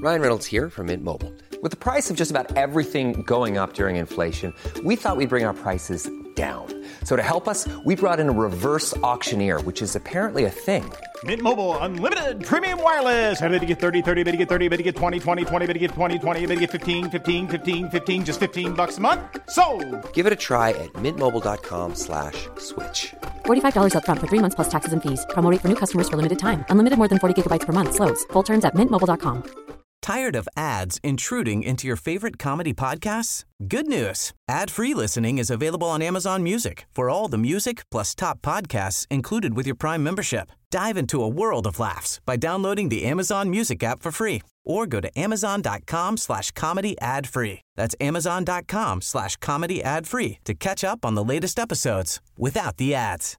Ryan Reynolds here from Mint Mobile. With the price of just about everything going up during inflation, we thought we'd bring our prices down. So to help us, we brought in a reverse auctioneer, which is apparently a thing. Mint Mobile Unlimited Premium Wireless. How to get 30, 30, bit to get 30, bit to get 20, 20, 20, bit to get 20, 20, bit to get 15, 15, 15, 15, just $15 a month? Sold! Give it a try at mintmobile.com/switch. $45 up front for 3 months plus taxes and fees. Promo rate for new customers for limited time. Unlimited more than 40 gigabytes per month. Slows full terms at mintmobile.com. Tired of ads intruding into your favorite comedy podcasts? Good news. Ad-free listening is available on Amazon Music for all the music plus top podcasts included with your Prime membership. Dive into a world of laughs by downloading the Amazon Music app for free or go to amazon.com/comedy ad-free. That's amazon.com/comedy ad-free to catch up on the latest episodes without the ads.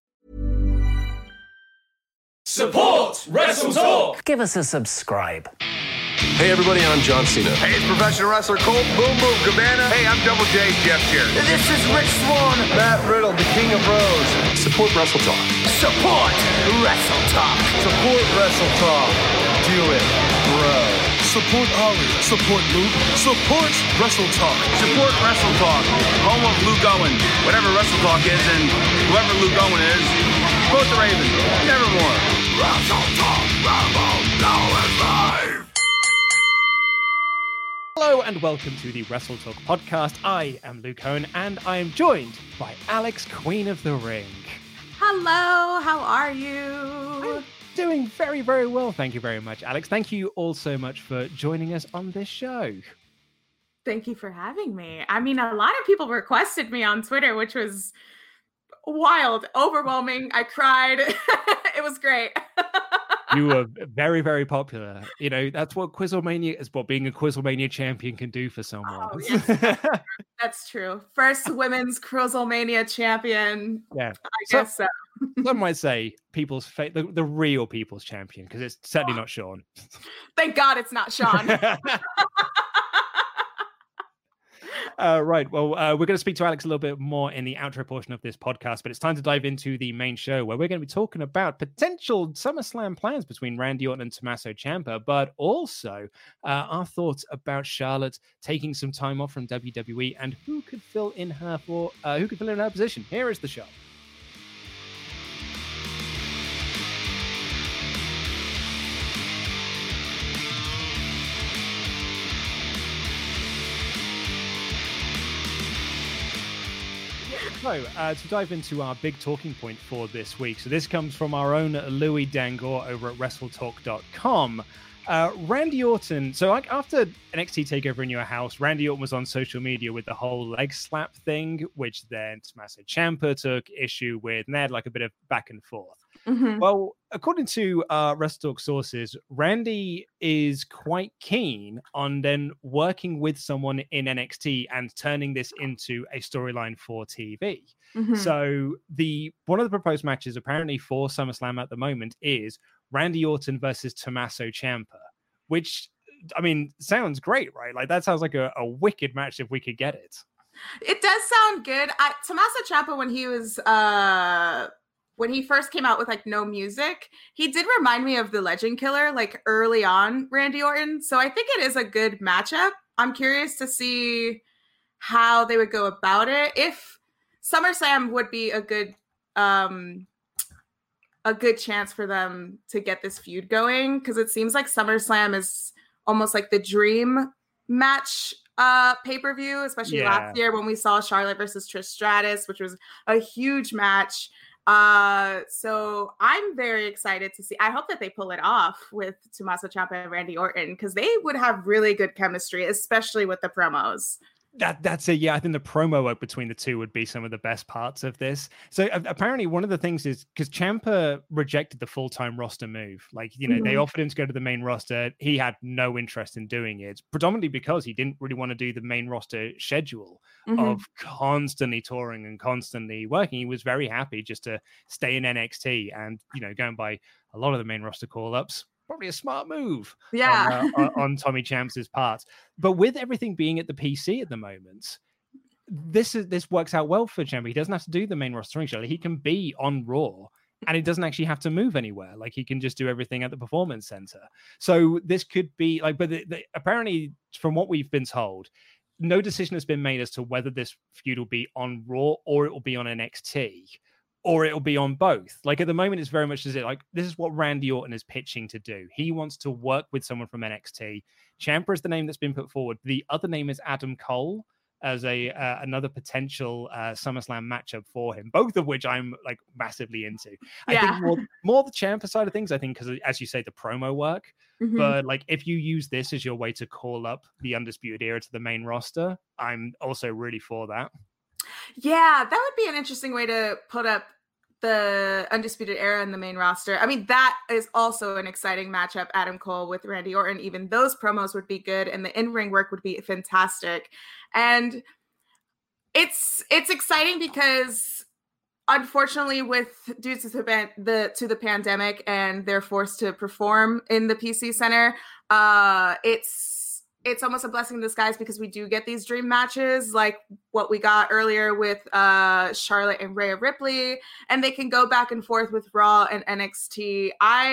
Support Wrestle Talk! Give us a subscribe. Hey everybody, I'm John Cena. Hey, it's professional wrestler Colt Boom Boom Cabana. Hey, I'm Double J, Jeff Jarrett. This is Rich Swann. Matt Riddle, the King of Bros. Support Wrestle Talk. Support Wrestle Talk. Support Wrestle Talk. Do it, bro. Support Ollie. Support Luke. Support Wrestle Talk. Support Wrestle Talk. Home of Luke Owen. Whatever Wrestle Talk is and whoever Luke Owen is, support the Ravens. Nevermore. Wrestle Talk. Rambo. Now is live. Hello and welcome to the Wrestle Talk podcast. I am Luke Owen and I am joined by Alex, Queen of the Ring. Hello, how are you? I'm doing very, very well. Thank you very much, Alex. Thank you all so much for joining us on this show. Thank you for having me. I mean, a lot of people requested me on Twitter, which was wild, overwhelming. I cried. It was great. You were very, very popular. You know, that's what Quizzlemania is, what being a Quizzlemania champion can do for someone. Oh, yes, that's true. First women's Quizzlemania champion. Yeah. I guess so. Some might say the real people's champion, because it's certainly not Sean. Thank God it's not Sean. Right. Well, we're going to speak to Alex a little bit more in the outro portion of this podcast, but it's time to dive into the main show where we're going to be talking about potential SummerSlam plans between Randy Orton and Tommaso Ciampa, but also our thoughts about Charlotte taking some time off from WWE and who could fill in her position. Here is the show. So, to dive into our big talking point for this week. So this comes from our own Louis Dangoor over at WrestleTalk.com. Randy Orton, so like after NXT TakeOver in Your House, Randy Orton was on social media with the whole leg slap thing, which then Tommaso Ciampa took issue with, and they had like a bit of back and forth. Mm-hmm. Well, according to WrestleTalk sources, Randy is quite keen on then working with someone in NXT and turning this into a storyline for TV. Mm-hmm. So one of the proposed matches apparently for SummerSlam at the moment is Randy Orton versus Tommaso Ciampa, which, I mean, sounds great, right? Like that sounds like a wicked match if we could get it. It does sound good. Tommaso Ciampa, when he first came out with like no music, he did remind me of the Legend Killer, like early on Randy Orton. So I think it is a good matchup. I'm curious to see how they would go about it. If SummerSlam would be a good chance for them to get this feud going, because it seems like SummerSlam is almost like the dream match pay-per-view, especially last year when we saw Charlotte versus Trish Stratus, which was a huge match. So I'm very excited to see. I hope that they pull it off with Tommaso Ciampa and Randy Orton, because they would have really good chemistry, especially with the promos. That's it. Yeah, I think the promo work between the two would be some of the best parts of this. So apparently one of the things is because Ciampa rejected the full-time roster move. Like, you know, they offered him to go to the main roster. He had no interest in doing it, predominantly because he didn't really want to do the main roster schedule of constantly touring and constantly working. He was very happy just to stay in NXT and, you know, going by a lot of the main roster call-ups. Probably a smart move on Tommy Champs's part. But with everything being at the PC at the moment, this works out well for Ciampa. He doesn't have to do the main rostering show. He can be on Raw and it doesn't actually have to move anywhere. Like he can just do everything at the Performance Center. So this could be like, but apparently from what we've been told, no decision has been made as to whether this feud will be on Raw or it will be on NXT or it will be on both. Like at the moment, it's very much as it like, this is what Randy Orton is pitching to do. He wants to work with someone from NXT. Ciampa is the name that's been put forward. The other name is Adam Cole as another potential SummerSlam matchup for him, both of which I'm like massively into. I think more the Ciampa side of things, I think, because as you say, the promo work, but like if you use this as your way to call up the Undisputed Era to the main roster, I'm also really for that. Yeah, that would be an interesting way to put up the Undisputed Era in the main roster. I mean, that is also an exciting matchup, Adam Cole with Randy Orton. Even those promos would be good, and the in-ring work would be fantastic. And it's exciting because, unfortunately, due to the pandemic and they're forced to perform in the PC Center, it's almost a blessing in disguise because we do get these dream matches like what we got earlier with Charlotte and Rhea Ripley, and they can go back and forth with Raw and NXT.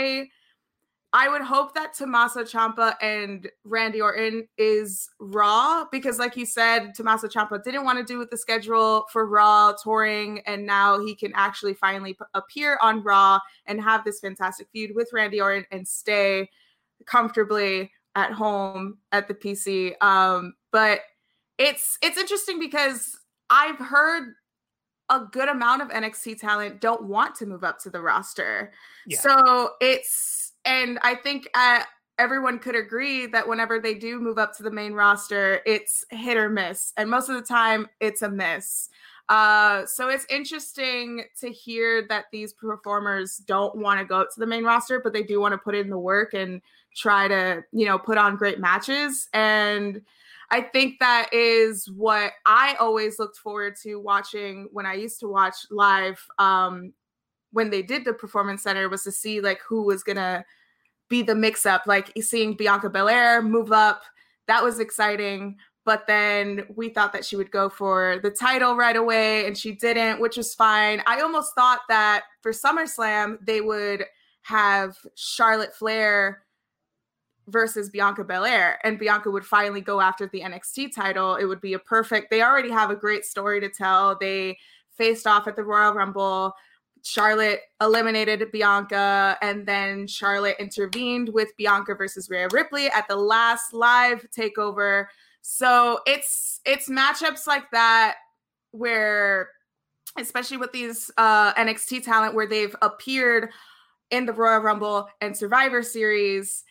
I would hope that Tommaso Ciampa and Randy Orton is Raw because, like you said, Tommaso Ciampa didn't want to do with the schedule for Raw touring, and now he can actually finally appear on Raw and have this fantastic feud with Randy Orton and stay comfortably at home at the PC. But it's interesting because I've heard a good amount of NXT talent don't want to move up to the roster. Yeah. So and I think everyone could agree that whenever they do move up to the main roster, it's hit or miss. And most of the time it's a miss. So it's interesting to hear that these performers don't want to go up to the main roster, but they do want to put in the work and try to, put on great matches. And I think that is what I always looked forward to watching when I used to watch live, when they did the Performance Center, was to see like who was going to be the mix up, like seeing Bianca Belair move up. That was exciting. But then we thought that she would go for the title right away, and she didn't, which was fine. I almost thought that for SummerSlam, they would have Charlotte Flair versus Bianca Belair, and Bianca would finally go after the NXT title. It would be they already have a great story to tell. They faced off at the Royal Rumble. Charlotte eliminated Bianca, and then Charlotte intervened with Bianca versus Rhea Ripley at the last live takeover. So it's matchups like that where, especially with these NXT talent, where they've appeared in the Royal Rumble and Survivor Series,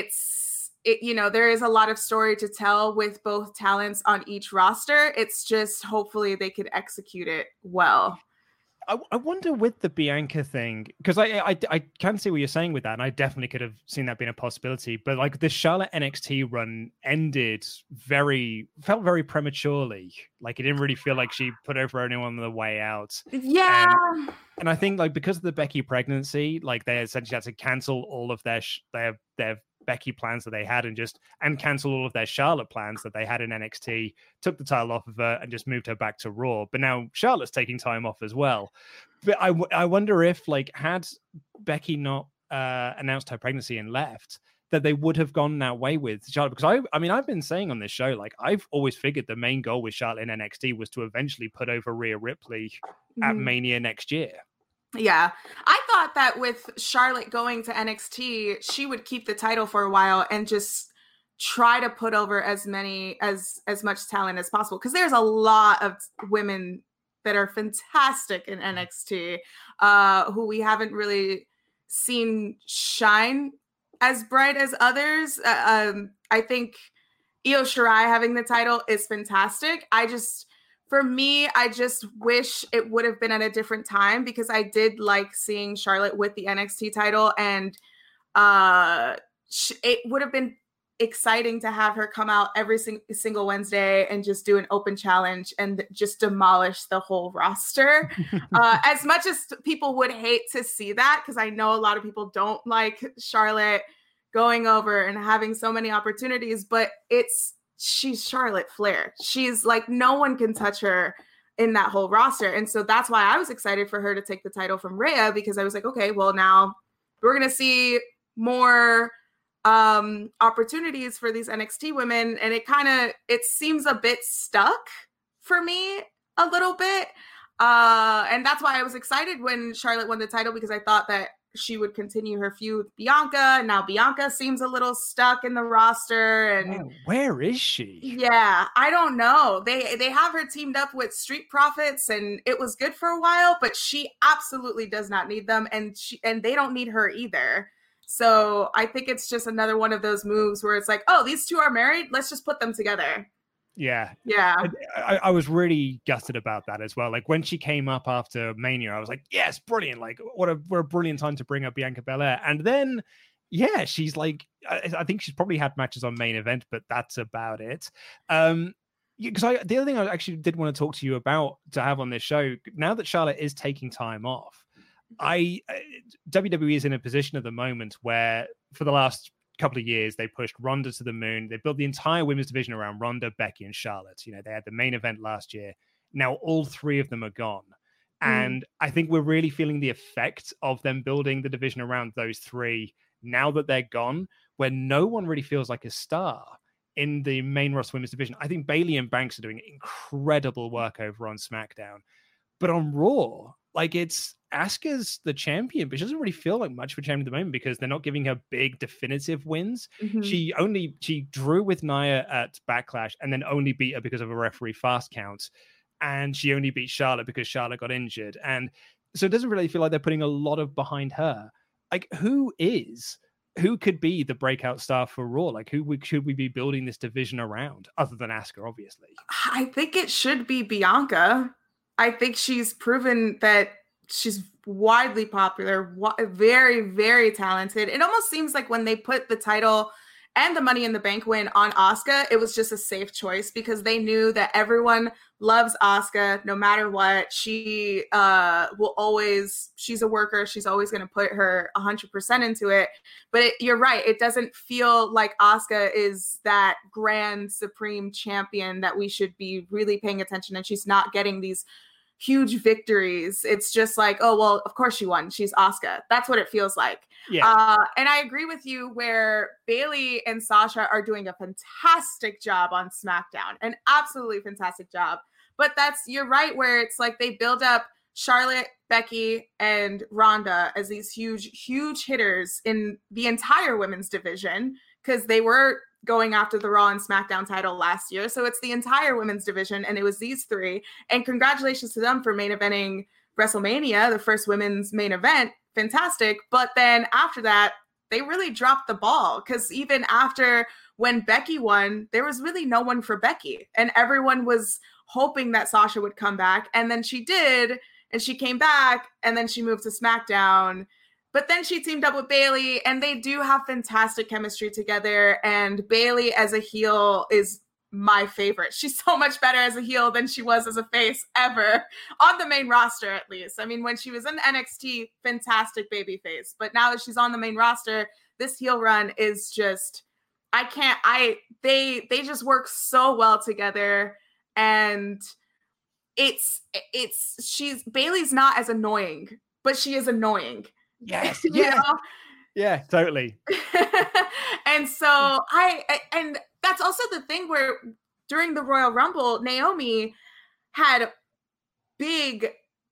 there is a lot of story to tell with both talents on each roster. It's just hopefully they could execute it well. I wonder with the Bianca thing, because I can see what you're saying with that, and I definitely could have seen that being a possibility. But like the Charlotte NXT run felt very prematurely. Like it didn't really feel like she put over anyone on the way out. Yeah. And I think like because of the Becky pregnancy, like they essentially had to cancel all of their Becky plans that they had and cancel all of their Charlotte plans that they had in NXT, took the title off of her and just moved her back to Raw. But now Charlotte's taking time off as well. But I wonder if like had Becky not announced her pregnancy and left, that they would have gone that way with Charlotte. Because I've been saying on this show, like I've always figured the main goal with Charlotte in NXT was to eventually put over Rhea Ripley at Mania next year. Yeah, I thought that with Charlotte going to NXT, she would keep the title for a while and just try to put over as much talent as possible. Because there's a lot of women that are fantastic in NXT who we haven't really seen shine as bright as others. I think Io Shirai having the title is fantastic. For me, I just wish it would have been at a different time because I did like seeing Charlotte with the NXT title, and it would have been exciting to have her come out every single Wednesday and just do an open challenge and just demolish the whole roster. As much as people would hate to see that, because I know a lot of people don't like Charlotte going over and having so many opportunities, but she's Charlotte Flair. She's like, no one can touch her in that whole roster. And so that's why I was excited for her to take the title from Rhea, because I was like, okay, well, now we're going to see more opportunities for these NXT women. And it seems a bit stuck for me a little bit. And that's why I was excited when Charlotte won the title, because I thought that she would continue her feud with Bianca. Now Bianca seems a little stuck in the roster. And where is she? Yeah, I don't know. They have her teamed up with Street Profits, and it was good for a while, but she absolutely does not need them, and they don't need her either. So I think it's just another one of those moves where it's like, oh, these two are married, let's just put them together. Yeah. I was really gutted about that as well. Like when she came up after Mania, I was like, yes, brilliant. Like what a brilliant time to bring up Bianca Belair. And then, yeah, she's like, I think she's probably had matches on Main Event, but that's about it. Because the other thing I actually did want to talk to you about to have on this show, now that Charlotte is taking time off, WWE is in a position at the moment where for the last couple of years they pushed Ronda to the moon. They built the entire women's division around Ronda, Becky, and Charlotte. You know, they had the Main Event last year. Now all three of them are gone. And I think we're really feeling the effect of them building the division around those three now that they're gone, where no one really feels like a star in the main roster women's division. I think Bayley and Banks are doing incredible work over on SmackDown. But on Raw, like it's Asuka's the champion, but she doesn't really feel like much of a champion at the moment because they're not giving her big definitive wins. She drew with Nia at Backlash and then only beat her because of a referee fast count. And she only beat Charlotte because Charlotte got injured. And so it doesn't really feel like they're putting a lot of behind her. Like who could be the breakout star for Raw? Like should we be building this division around other than Asuka, obviously? I think it should be Bianca. I think she's proven that she's widely popular, very, very talented. It almost seems like when they put the title and the Money in the Bank win on Asuka, it was just a safe choice because they knew that everyone loves Asuka no matter what. She she's a worker. She's always going to put her 100% into it. But you're right. It doesn't feel like Asuka is that grand supreme champion that we should be really paying attention. And she's not getting these huge victories. It's just like, oh, well, of course she won. She's Asuka. That's what it feels like. Yeah. And I agree with you where Bayley and Sasha are doing a fantastic job on SmackDown, an absolutely fantastic job. But you're right, where it's like they build up Charlotte, Becky, and Ronda as these huge, huge hitters in the entire women's division because they were going after the Raw and SmackDown title last year. So it's the entire women's division, and it was these three. And congratulations to them for main eventing WrestleMania, the first women's main event. Fantastic. But then after that, they really dropped the ball because even after when Becky won, there was really no one for Becky. And everyone was hoping that Sasha would come back. And then she did, and she came back, and then she moved to SmackDown. But then she teamed up with Bayley, and they do have fantastic chemistry together. And Bayley as a heel is my favorite. She's so much better as a heel than she was as a face ever on the main roster, at least. I mean, when she was in NXT, fantastic baby face. But now that she's on the main roster, this heel run is just, they just work so well together. And Bayley's not as annoying, but she is annoying. Yes. You know? Yeah, totally. And so and that's also the thing where during the Royal Rumble, Naomi had big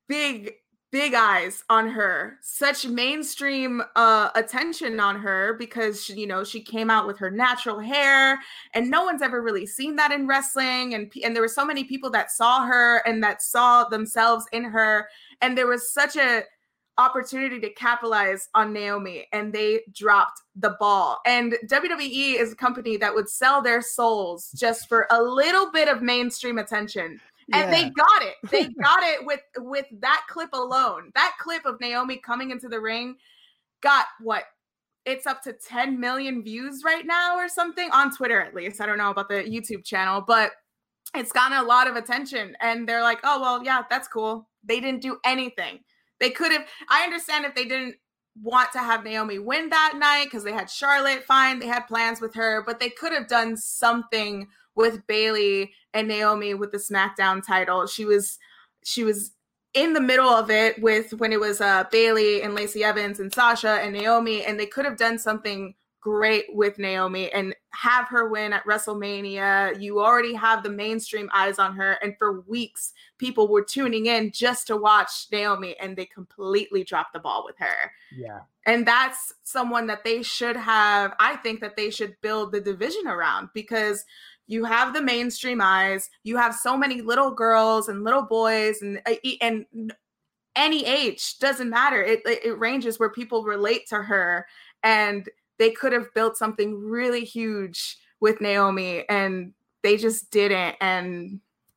eyes on her, such mainstream attention on her because she came out with her natural hair, and no one's ever really seen that in wrestling. And there were so many people that saw her and that saw themselves in her, and there was such a opportunity to capitalize on Naomi, and they dropped the ball. And WWE is a company that would sell their souls just for a little bit of mainstream attention. And they got it. They got it with that clip alone. That clip of Naomi coming into the ring got it's up to 10 million views right now or something on Twitter, at least. I don't know about the YouTube channel, but it's gotten a lot of attention. And they're like, oh, well, yeah, that's cool. They didn't do anything. They could have, I understand if they didn't want to have Naomi win that night because they had Charlotte, fine, they had plans with her, but they could have done something with Bayley and Naomi with the SmackDown title. She was she was in the middle of it with when it was Bayley and Lacey Evans and Sasha and Naomi, and they could have done something great with Naomi and have her win at WrestleMania. You already have the mainstream eyes on her, and for weeks people were tuning in just to watch Naomi, and they completely dropped the ball with her. Yeah. And that's someone that they should have, I think that they should build the division around, because you have the mainstream eyes, you have so many little girls and little boys and any age, doesn't matter. It ranges where people relate to her, and they could have built something really huge with Naomi, and they just didn't. And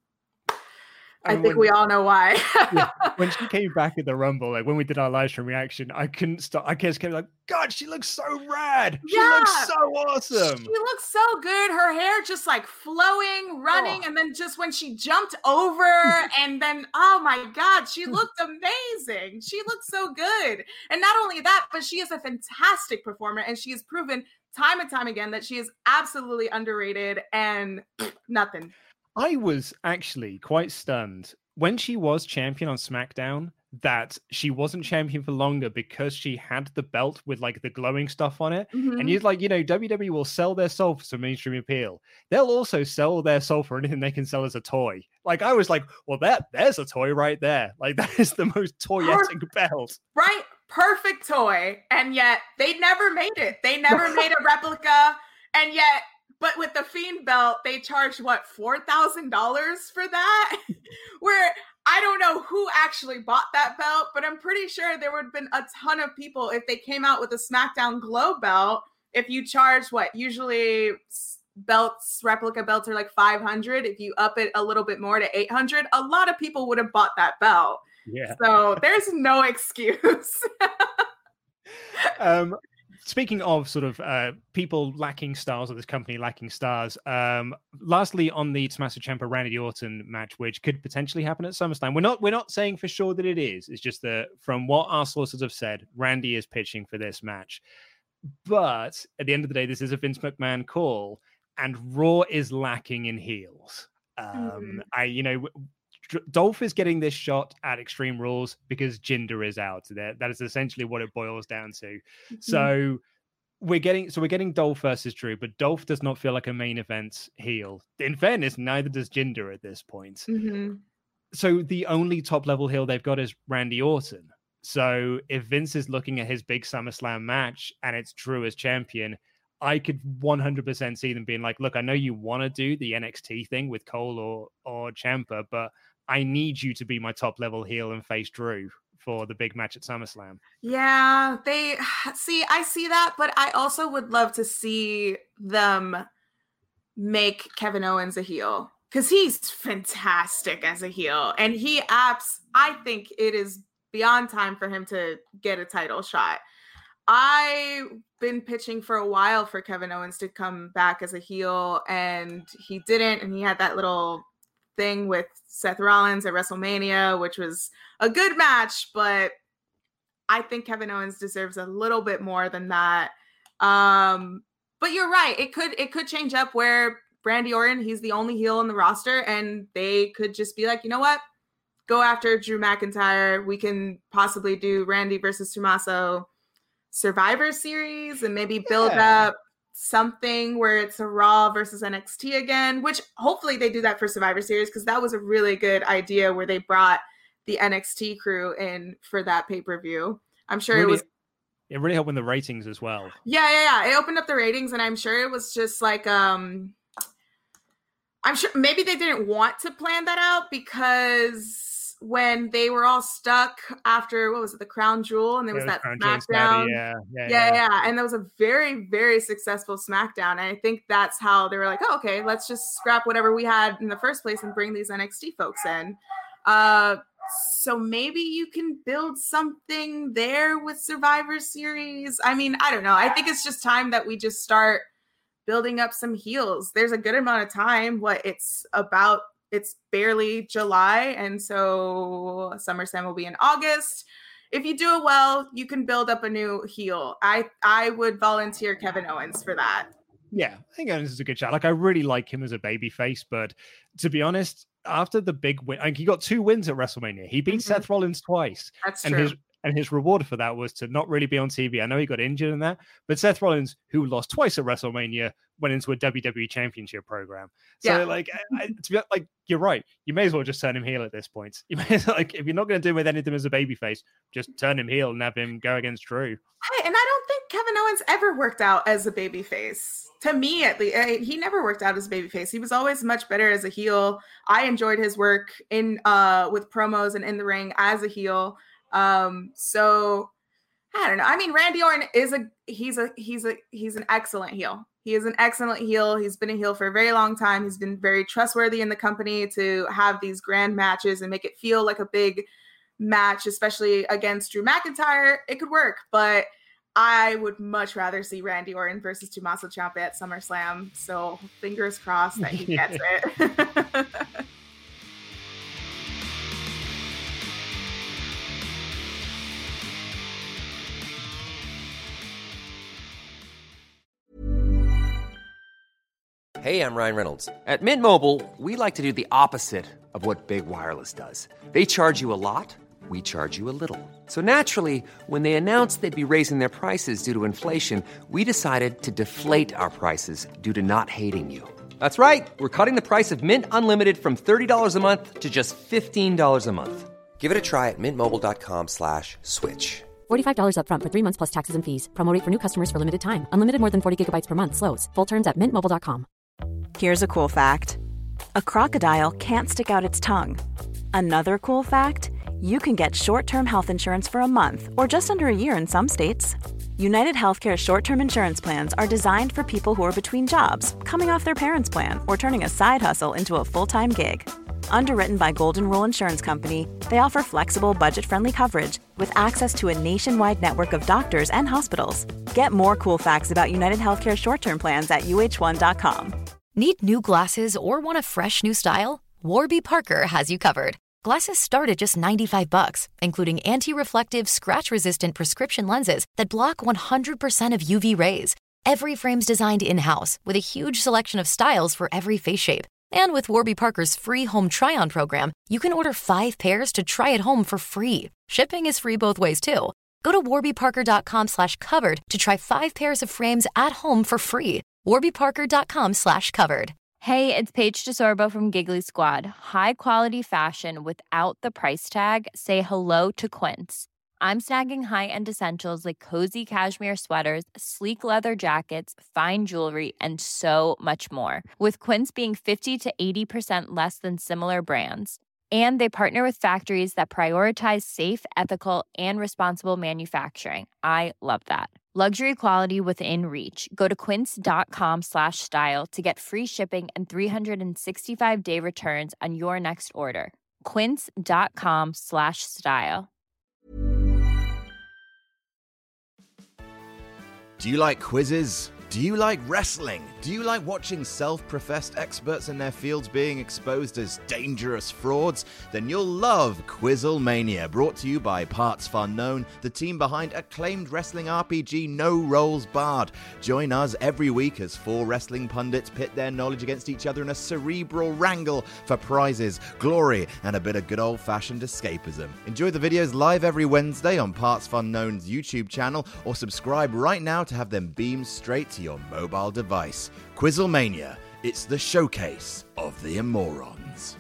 I think we all know why. Yeah, when she came back at the Rumble, like when we did our live stream reaction, I couldn't stop. I just kept like, God, she looks so rad. She looks so awesome. She looks so good. Her hair just like flowing, running. And then just when she jumped over and then, oh my God, she looked amazing. She looked so good. And not only that, but she is a fantastic performer. And she has proven time and time again that she is absolutely underrated and nothing. I was actually quite stunned when she was champion on SmackDown that she wasn't champion for longer because she had the belt with like the glowing stuff on it. Mm-hmm. And you're like, WWE will sell their soul for some mainstream appeal. They'll also sell their soul for anything they can sell as a toy. Like I was like, well, there's a toy right there. Like that is the most toyetic belt. Right? Perfect toy. And yet they never made it. They never made a replica. And yet, but with the Fiend belt, they charged what, $4,000 for that? Where I don't know who actually bought that belt, but I'm pretty sure there would have been a ton of people if they came out with a SmackDown Glow belt. If you charge what, usually replica belts are like $500. If you up it a little bit more to $800, a lot of people would have bought that belt. Yeah. So there's no excuse. Speaking of sort of people lacking stars, or this company lacking stars, lastly on the Tommaso Ciampa Randy Orton match, which could potentially happen at SummerSlam. We're not saying for sure that it is. It's just that from what our sources have said, Randy is pitching for this match. But at the end of the day, this is a Vince McMahon call, and Raw is lacking in heels. Dolph is getting this shot at Extreme Rules because Jinder is out there. That is essentially what it boils down to. Mm-hmm. So we're getting Dolph versus Drew, but Dolph does not feel like a main event heel. In fairness, neither does Jinder at this point. Mm-hmm. So the only top level heel they've got is Randy Orton. So if Vince is looking at his big SummerSlam match and it's Drew as champion, I could 100% see them being like, look, I know you want to do the NXT thing with Cole or Ciampa, but I need you to be my top level heel and face Drew for the big match at SummerSlam. Yeah, I see that, but I also would love to see them make Kevin Owens a heel, because he's fantastic as a heel. And I think it is beyond time for him to get a title shot. I've been pitching for a while for Kevin Owens to come back as a heel, and he didn't. And he had that little thing with Seth Rollins at WrestleMania, which was a good match, but I think Kevin Owens deserves a little bit more than that. But you're right. It could change up where Randy Orton, he's the only heel in the roster, and they could just be like, you know what? Go after Drew McIntyre. We can possibly do Randy versus Tommaso Survivor Series and maybe build up something where it's a Raw versus NXT again, which hopefully they do that for Survivor Series, because that was a really good idea where they brought the NXT crew in for that pay-per-view. I'm sure it really helped with the ratings as well. Yeah. It opened up the ratings, and I'm sure it was just like, I'm sure maybe they didn't want to plan that out, because when they were all stuck after, what was it, the Crown Jewel, and there was that SmackDown. Yeah. And that was a very, very successful SmackDown. And I think that's how they were like, oh, okay, let's just scrap whatever we had in the first place and bring these NXT folks in. So maybe you can build something there with Survivor Series. I mean, I don't know. I think it's just time that we just start building up some heels. There's a good amount of time. It's barely July, and so SummerSlam will be in August. If you do it well, you can build up a new heel. I would volunteer Kevin Owens for that. Yeah, I think Owens is a good shot. Like, I really like him as a babyface, but to be honest, after the big win, he got 2 wins at WrestleMania. He beat Seth Rollins twice. That's true. True. His reward for that was to not really be on TV. I know he got injured in that, but Seth Rollins, who lost twice at WrestleMania, went into a WWE Championship program. So, to be like, you're right. You may as well just turn him heel at this point. You may as well, if you're not going to do anything as a babyface, just turn him heel and have him go against Drew. And I don't think Kevin Owens ever worked out as a babyface. To me, at least, he never worked out as a babyface. He was always much better as a heel. I enjoyed his work in with promos and in the ring as a heel. So I don't know. I mean, Randy Orton is he's an excellent heel. He is an excellent heel. He's been a heel for a very long time. He's been very trustworthy in the company to have these grand matches and make it feel like a big match, especially against Drew McIntyre. It could work, but I would much rather see Randy Orton versus Tommaso Ciampa at SummerSlam. So fingers crossed that he gets it. Hey, I'm Ryan Reynolds. At Mint Mobile, we like to do the opposite of what Big Wireless does. They charge you a lot. We charge you a little. So naturally, when they announced they'd be raising their prices due to inflation, we decided to deflate our prices due to not hating you. That's right. We're cutting the price of Mint Unlimited from $30 a month to just $15 a month. Give it a try at mintmobile.com/switch. $45 up front for 3 months plus taxes and fees. Promo rate for new customers for limited time. Unlimited more than 40 gigabytes per month slows. Full terms at mintmobile.com. Here's a cool fact. A crocodile can't stick out its tongue. Another cool fact, you can get short-term health insurance for a month or just under a year in some states. United Healthcare short-term insurance plans are designed for people who are between jobs, coming off their parents' plan, or turning a side hustle into a full-time gig. Underwritten by Golden Rule Insurance Company, they offer flexible, budget-friendly coverage with access to a nationwide network of doctors and hospitals. Get more cool facts about United Healthcare short-term plans at uh1.com. Need new glasses or want a fresh new style? Warby Parker has you covered. Glasses start at just $95, including anti-reflective, scratch-resistant prescription lenses that block 100% of UV rays. Every frame's designed in-house with a huge selection of styles for every face shape. And with Warby Parker's free home try-on program, you can order 5 pairs to try at home for free. Shipping is free both ways, too. Go to warbyparker.com/covered to try 5 pairs of frames at home for free. warbyparker.com/covered. Hey, it's Paige DeSorbo from Giggly Squad. High quality fashion without the price tag. Say hello to Quince. I'm snagging high-end essentials like cozy cashmere sweaters, sleek leather jackets, fine jewelry, and so much more. With Quince being 50 to 80% less than similar brands. And they partner with factories that prioritize safe, ethical, and responsible manufacturing. I love that. Luxury quality within reach. Go to quince.com/style to get free shipping and 365-day returns on your next order. Quince.com/style. Do you like quizzes? Do you like wrestling? Do you like watching self-professed experts in their fields being exposed as dangerous frauds? Then you'll love Quizzlemania, brought to you by Parts Unknown, the team behind acclaimed wrestling RPG No Rolls Barred. Join us every week as 4 wrestling pundits pit their knowledge against each other in a cerebral wrangle for prizes, glory, and a bit of good old-fashioned escapism. Enjoy the videos live every Wednesday on Parts Unknown's YouTube channel, or subscribe right now to have them beamed straight to your mobile device. Quizzlemania, it's the showcase of the immorons.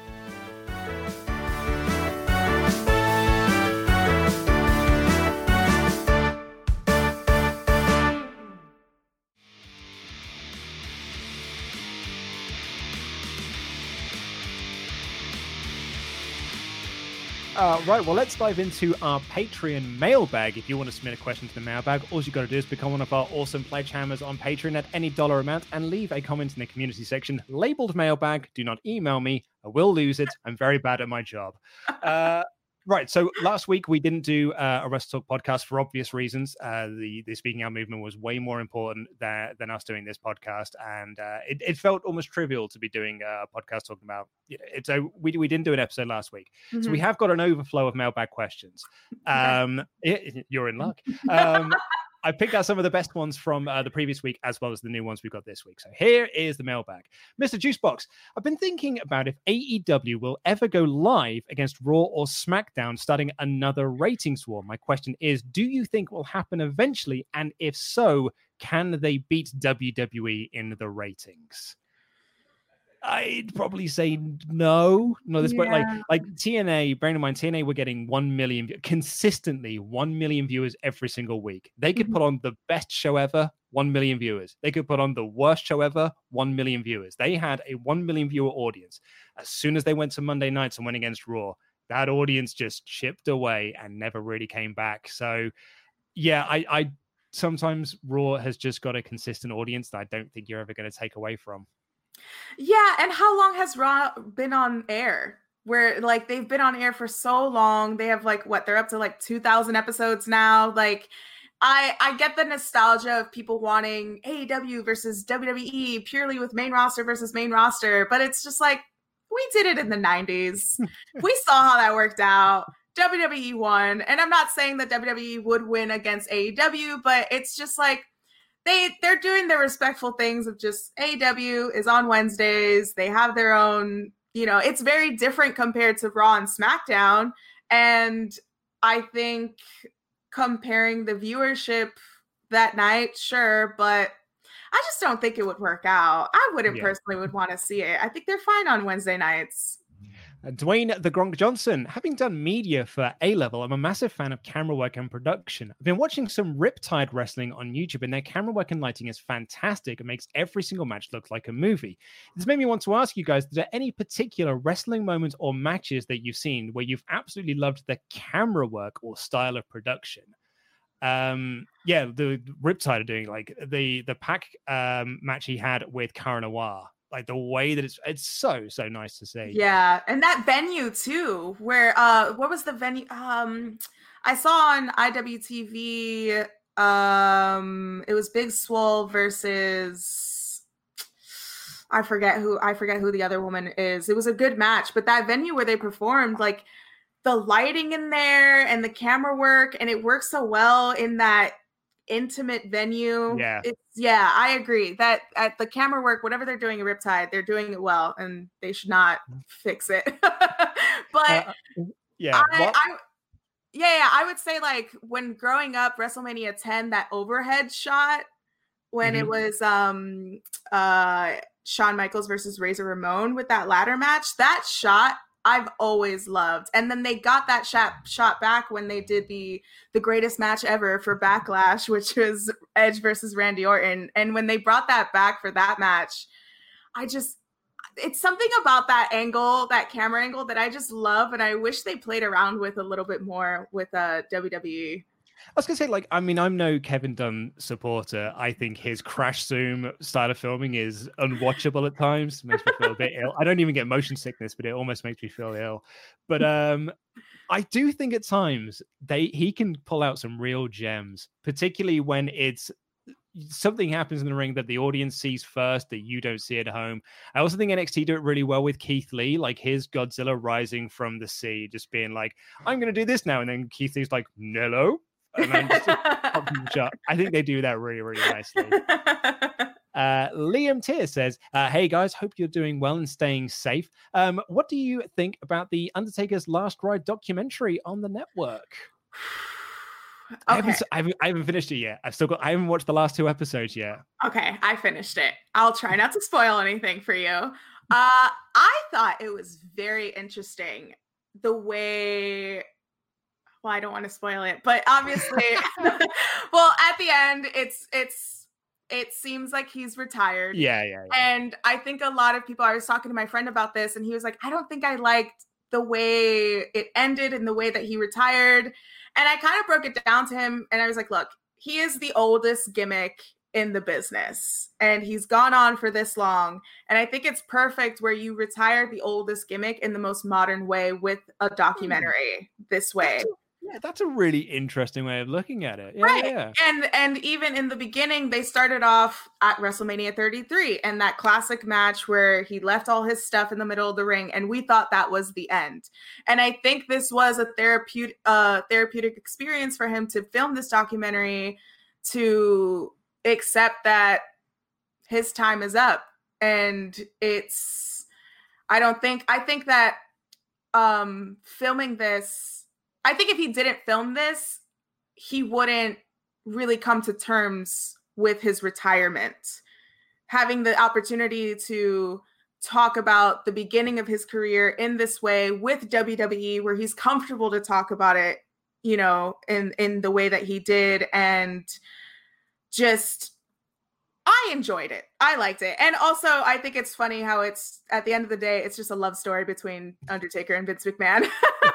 Right, well, let's dive into our Patreon mailbag. If you want to submit a question to the mailbag, all you got to do is become one of our awesome pledge hammers on Patreon at any dollar amount and leave a comment in the community section labeled mailbag. Do not email me. I will lose it. I'm very bad at my job. Right, so last week we didn't do a Wrestle Talk podcast for obvious reasons. The Speaking Out movement was way more important than us doing this podcast, and it felt almost trivial to be doing a podcast talking about it. So we didn't do an episode last week. Mm-hmm. So we have got an overflow of mailbag questions. You're in luck. I picked out some of the best ones from the previous week, as well as the new ones we've got this week. So here is the mailbag. Mr. Juicebox, I've been thinking about if AEW will ever go live against Raw or SmackDown, starting another ratings war. My question is, do you think will happen eventually? And if so, can they beat WWE in the ratings? I'd probably say no. This point, like TNA, bearing in mind TNA were getting 1 million consistently, 1 million viewers every single week. They could put on the best show ever, 1 million viewers. They could put on the worst show ever, 1 million viewers. They had a 1 million viewer audience. As soon as they went to Monday nights and went against Raw, that audience just chipped away and never really came back. So yeah, I sometimes Raw has just got a consistent audience that I don't think you're ever going to take away from. Yeah, and how long has Raw been on air? Where like they've been on air for so long. They have like they're up to like 2,000 episodes now. Like I get the nostalgia of people wanting AEW versus WWE purely with main roster versus main roster, but it's just like we did it in the 90s. We saw how that worked out. WWE won, and I'm not saying that WWE would win against AEW, but it's just like they're doing the respectful things of just AEW is on Wednesdays. They have their own, it's very different compared to Raw and SmackDown. And I think comparing the viewership that night, sure, but I just don't think it would work out. I wouldn't personally would want to see it. I think they're fine on Wednesday nights. Dwayne the Gronk Johnson, having done media for A-Level, I'm a massive fan of camera work and production. I've been watching some Riptide Wrestling on YouTube, and their camera work and lighting is fantastic. It makes every single match look like a movie. This made me want to ask you guys, are there any particular wrestling moments or matches that you've seen where you've absolutely loved the camera work or style of production? The Riptide are doing like the Pac match he had with Cara Noir. Like the way that it's so nice to see. Yeah, and that venue too, where what was the venue? I saw on IWTV. It was Big Swole versus I forget who the other woman is. It was a good match, but that venue where they performed, like the lighting in there and the camera work, and it works so well in that intimate venue. I agree that at the camera work, whatever they're doing in Riptide, they're doing it well, and they should not fix it. But I would say like when growing up, WrestleMania 10, that overhead shot when it was Shawn Michaels versus Razor Ramon with that ladder match, that shot I've always loved. And then they got that shot back when they did the greatest match ever for Backlash, which was Edge versus Randy Orton. And when they brought that back for that match, it's something about that angle, that camera angle that I just love. And I wish they played around with a little bit more with WWE. I was going to say, I'm no Kevin Dunn supporter. I think his crash zoom style of filming is unwatchable at times. Makes me feel a bit ill. I don't even get motion sickness, but it almost makes me feel ill. But I do think at times he can pull out some real gems, particularly when it's something happens in the ring that the audience sees first that you don't see at home. I also think NXT do it really well with Keith Lee, like his Godzilla rising from the sea, just being like, I'm going to do this now. And then Keith Lee's like, hello. And I'm just I think they do that really, really nicely. Liam Tier says, hey guys, hope you're doing well and staying safe. What do you think about the Undertaker's Last Ride documentary on the network? Okay. I haven't finished it yet. I haven't watched the last 2 episodes yet. Okay, I finished it. I'll try not to spoil anything for you. I thought it was very interesting the way. Well, I don't want to spoil it, but obviously, well, at the end, it seems like he's retired. Yeah. And I think a lot of people, I was talking to my friend about this, and he was like, I don't think I liked the way it ended and the way that he retired. And I kind of broke it down to him, and I was like, look, he is the oldest gimmick in the business, and he's gone on for this long. And I think it's perfect where you retire the oldest gimmick in the most modern way with a documentary this way. Yeah, that's a really interesting way of looking at it. Yeah. And even in the beginning, they started off at WrestleMania 33 and that classic match where he left all his stuff in the middle of the ring, and we thought that was the end. And I think this was a therapeutic experience for him to film this documentary to accept that his time is up. And I think that filming this, I think if he didn't film this, he wouldn't really come to terms with his retirement. Having the opportunity to talk about the beginning of his career in this way with WWE, where he's comfortable to talk about it, you know, in the way that he did, and just, I enjoyed it. I liked it. And also, I think it's funny how it's, at the end of the day, it's just a love story between Undertaker and Vince McMahon.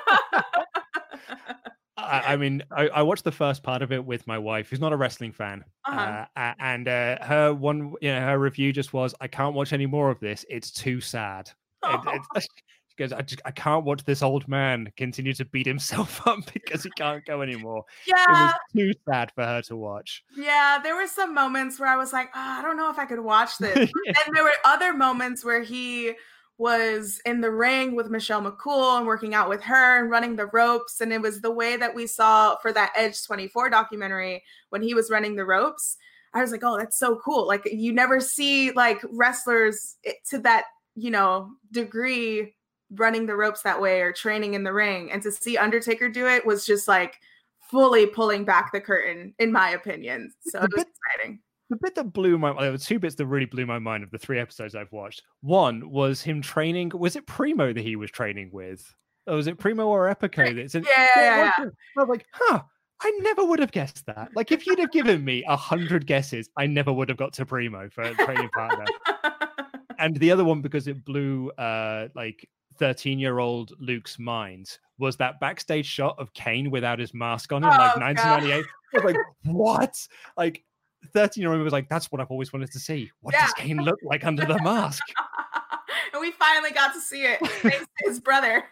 I mean, I watched the first part of it with my wife, who's not a wrestling fan. And her review just was, I can't watch any more of this. It's too sad. She goes, I can't watch this old man continue to beat himself up because he can't go anymore. Yeah. It was too sad for her to watch. Yeah, there were some moments where I was like, I don't know if I could watch this. And there were other moments where he was in the ring with Michelle McCool and working out with her and running the ropes. And it was the way that we saw for that Edge 24 documentary when he was running the ropes. I was like, oh, that's so cool. Like, you never see like wrestlers to that, you know, degree running the ropes that way or training in the ring. And to see Undertaker do it was just like fully pulling back the curtain, in my opinion. So it was exciting. The bit that blew my mind, there were two bits that really blew my mind of the 3 episodes I've watched. One was him training, was it Primo that he was training with? Or was it Primo or Epico? Yeah. I was like, I never would have guessed that. Like, if you'd have given me 100 guesses, I never would have got to Primo for a training partner. And the other one, because it blew like 13-year-old Luke's mind, was that backstage shot of Kane without his mask on in 1998. I was like, what? Like, 13-year-old was like, that's what I've always wanted to see. What does Kane look like under the mask? And we finally got to see it, thanks to his brother.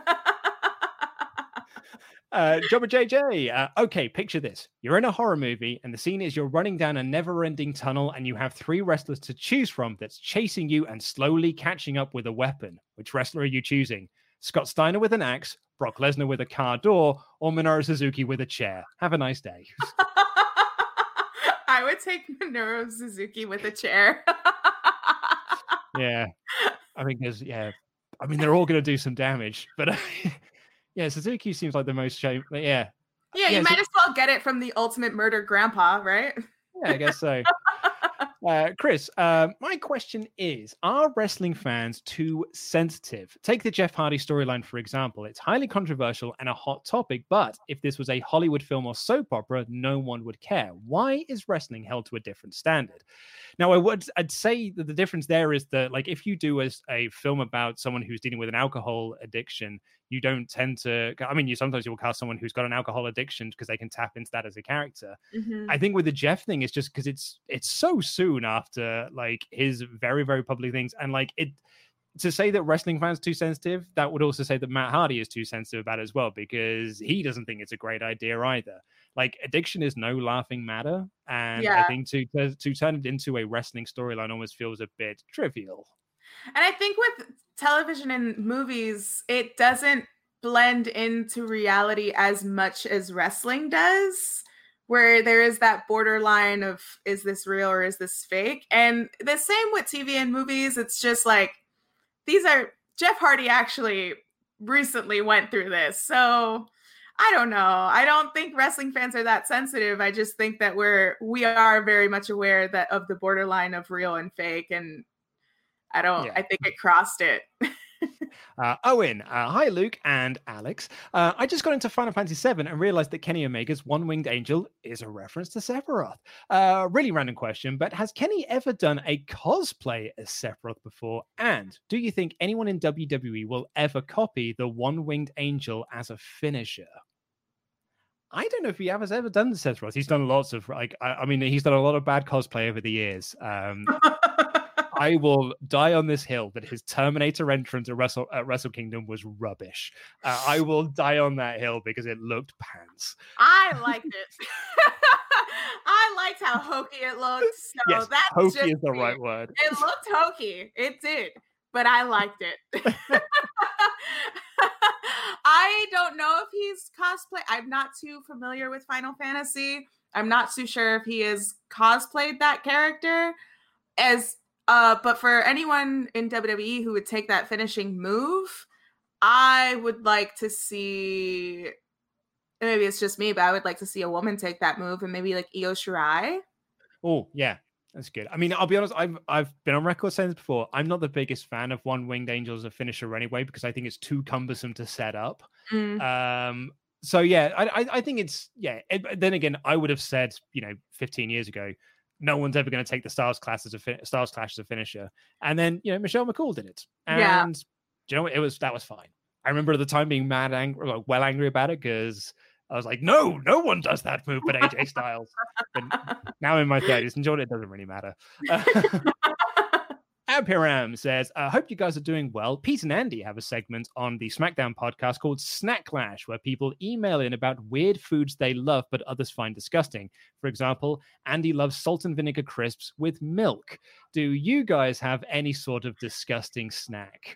Jobber JJ, okay, picture this. You're in a horror movie, and the scene is you're running down a never-ending tunnel, and you have 3 wrestlers to choose from that's chasing you and slowly catching up with a weapon. Which wrestler are you choosing? Scott Steiner with an axe, Brock Lesnar with a car door, or Minoru Suzuki with a chair? Have a nice day. I would take Minoru Suzuki with a chair. Yeah. I think they're all going to do some damage, but yeah, Suzuki seems like the most shame. Yeah, you might as well get it from the ultimate murder grandpa, right? Yeah, I guess so. Chris, my question is, are wrestling fans too sensitive? Take the Jeff Hardy storyline, for example. It's highly controversial and a hot topic, but if this was a Hollywood film or soap opera, no one would care. Why is wrestling held to a different standard? Now, I'd say that the difference there is that, like, if you do a film about someone who's dealing with an alcohol addiction, you don't tend to, I mean, sometimes you'll cast someone who's got an alcohol addiction because they can tap into that as a character. Mm-hmm. I think with the Jeff thing, it's just because it's so soon after like his very, very public things. And like to say that wrestling fans are too sensitive, that would also say that Matt Hardy is too sensitive about it as well, because he doesn't think it's a great idea either. Like, addiction is no laughing matter. And I think to turn it into a wrestling storyline almost feels a bit trivial. And I think with television and movies, it doesn't blend into reality as much as wrestling does, where there is that borderline of, is this real or is this fake? And the same with TV and movies. It's just like, Jeff Hardy actually recently went through this. So I don't know. I don't think wrestling fans are that sensitive. I just think that we are very much aware that of the borderline of real and fake. And I think it crossed it. Owen, hi Luke and Alex. I just got into Final Fantasy VII and realized that Kenny Omega's One-Winged Angel is a reference to Sephiroth. Really random question, but has Kenny ever done a cosplay as Sephiroth before? And do you think anyone in WWE will ever copy the One-Winged Angel as a finisher? I don't know if he has ever done the Sephiroth. He's done lots of, he's done a lot of bad cosplay over the years. I will die on this hill that his Terminator entrance at Wrestle Kingdom was rubbish. I will die on that hill because it looked pants. I liked it. I liked how hokey it looked. So yes, that's hokey just is the right word. It looked hokey. It did, but I liked it. I don't know if he's cosplay. I'm not too familiar with Final Fantasy. I'm not too sure if he has cosplayed that character but for anyone in WWE who would take that finishing move, I would like to see, maybe it's just me, but I would like to see a woman take that move, and maybe like Io Shirai. Oh, yeah. That's good. I mean, I'll be honest, I've been on record saying this before. I'm not the biggest fan of One-Winged Angel as a finisher anyway, because I think it's too cumbersome to set up. So yeah, I think it's, then again, I would have said, 15 years ago, no one's ever going to take the Styles Clash as a finisher. And then, Michelle McCool did it. And do you know what? That was fine. I remember at the time being angry about it, because I was like, no one does that move but AJ Styles. But now in my 30s, enjoying it doesn't really matter. Abhiram says, I hope you guys are doing well. Pete and Andy have a segment on the SmackDown podcast called Snack Clash, where people email in about weird foods they love but others find disgusting. For example, Andy loves salt and vinegar crisps with milk. Do you guys have any sort of disgusting snack?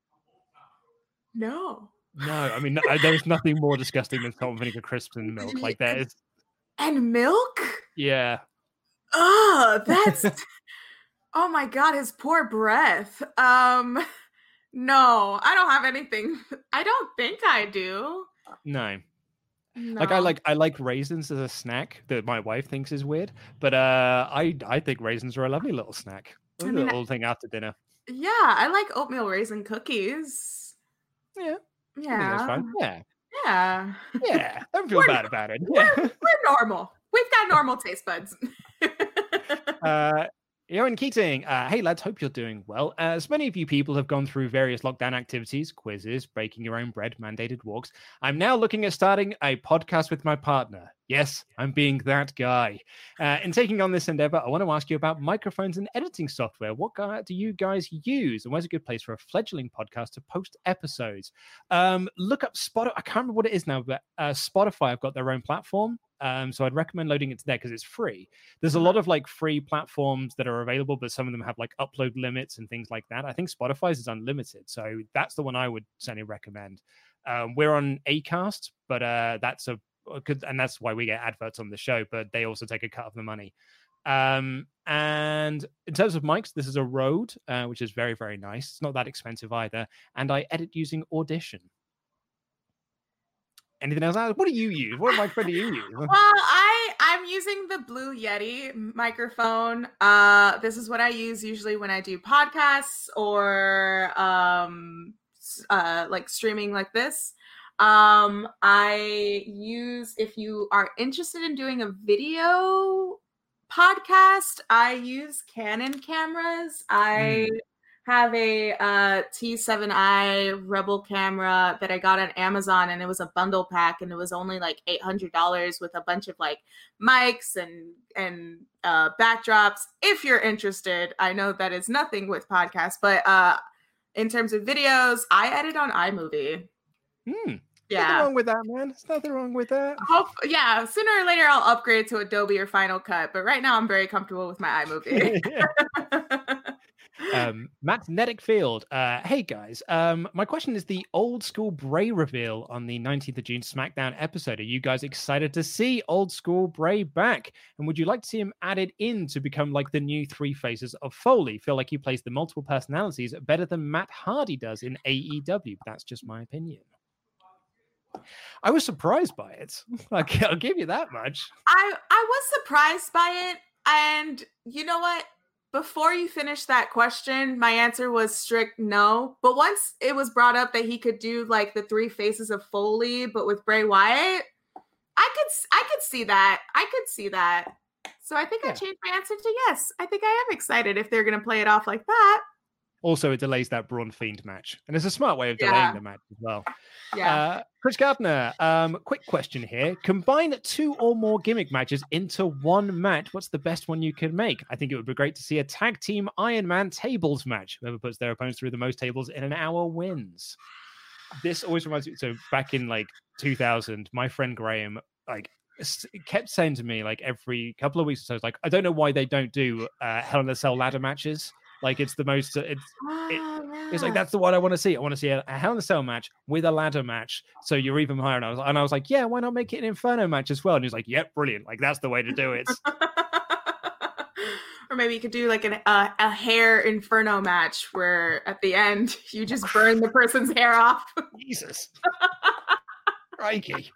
No. I mean, there's nothing more disgusting than salt and vinegar crisps and milk. Like that is. And milk? Yeah. Oh, that's... Oh my God, his poor breath. No, I don't have anything. I don't think I do. No. Like I like raisins as a snack that my wife thinks is weird, but I think raisins are a lovely little snack. A little thing after dinner. Yeah, I like oatmeal raisin cookies. Yeah. Yeah. I think that's fine. Yeah. Yeah. Yeah. Don't feel bad about it. Yeah. We're normal. We've got normal taste buds. Eoin Keating, hey lads, hope you're doing well. As many of you people have gone through various lockdown activities, quizzes, breaking your own bread, mandated walks, I'm now looking at starting a podcast with my partner. Yes, I'm being that guy. In taking on this endeavor, I want to ask you about microphones and editing software. What do you guys use? And where's a good place for a fledgling podcast to post episodes? Look up Spotify. I can't remember what it is now, but Spotify have got their own platform. So I'd recommend loading it to there because it's free. There's a lot of like free platforms that are available, but some of them have like upload limits and things like that. I think Spotify's is unlimited. So that's the one I would certainly recommend. We're on Acast, but and that's why we get adverts on the show, but they also take a cut of the money. And in terms of mics, this is a Rode, which is very, very nice. It's not that expensive either. And I edit using Audition. Anything else? What do you use? What microphone do you use? Well, I'm using the Blue Yeti microphone. This is what I use usually when I do podcasts or like streaming like this. I use, if you are interested in doing a video podcast, I use Canon cameras. I have a T7i Rebel camera that I got on Amazon, and it was a bundle pack, and it was only like $800 with a bunch of like mics and backdrops. If you're interested, I know that is nothing with podcasts, but in terms of videos, I edit on iMovie. Yeah. Nothing wrong with that, man. There's nothing wrong with that. Yeah, sooner or later I'll upgrade to Adobe or Final Cut, but right now I'm very comfortable with my iMovie. Matt Neddickfield, hey guys, my question is the old school Bray reveal on the 19th of June SmackDown episode. Are you guys excited to see old school Bray back? And would you like to see him added in to become like the new three faces of Foley? Feel like he plays the multiple personalities better than Matt Hardy does in AEW. That's just my opinion. I was surprised by it. I'll give you that much. I was surprised by it, and you know what? Before you finish that question, my answer was strict no. But once it was brought up that he could do like the three faces of Foley, but with Bray Wyatt, I could see that. I could see that. So I think I changed my answer to yes. I think I am excited if they're going to play it off like that. Also, it delays that Braun Fiend match. And it's a smart way of delaying the match as well. Yeah. Chris Gardner, quick question here. Combine 2 or more gimmick matches into one match. What's the best one you can make? I think it would be great to see a tag team Iron Man tables match. Whoever puts their opponents through the most tables in an hour wins. This always reminds me. So back in like 2000, my friend Graham kept saying to me like every couple of weeks or so, like, I don't know why they don't do Hell in a Cell ladder matches. Like it's the most. It's like that's the one I want to see. I want to see a Hell in a Cell match with a ladder match, so you're even higher. And I was like, yeah, why not make it an Inferno match as well? And he was like, yep, brilliant. Like that's the way to do it. Or maybe you could do like a hair Inferno match where at the end you just burn the person's hair off. Jesus. Crikey.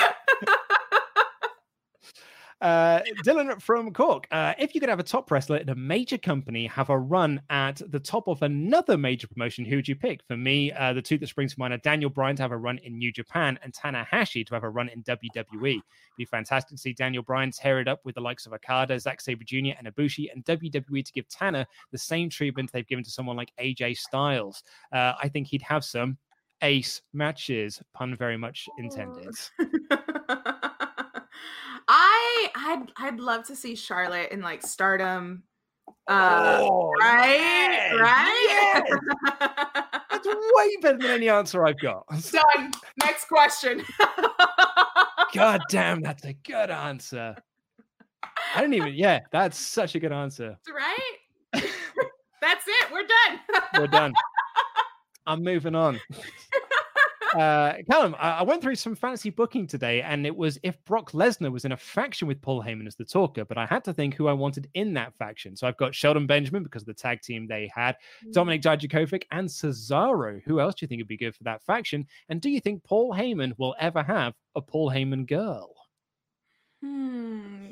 Dylan from Cork, if you could have a top wrestler in a major company have a run at the top of another major promotion, who would you pick? For me, the two that springs to mind are Daniel Bryan to have a run in New Japan and Tanahashi to have a run in WWE. It'd be fantastic to see Daniel Bryan tear it up with the likes of Okada, Zack Sabre Jr. and Ibushi, and WWE to give Tana the same treatment they've given to someone like AJ Styles. I think he'd have some ace matches, pun very much intended. I'd love to see Charlotte in like Stardom. Right? Yes. That's way better than any answer I've got. Done. Next question. God damn, that's a good answer. I didn't even. Yeah, that's such a good answer. Right? That's it. We're done. We're done. I'm moving on. Callum, I went through some fantasy booking today, and it was if Brock Lesnar was in a faction with Paul Heyman as the talker, but I had to think who I wanted in that faction. So I've got Shelton Benjamin because of the tag team they had, Dominik Dijakovic, and Cesaro. Who else do you think would be good for that faction? And do you think Paul Heyman will ever have a Paul Heyman girl? The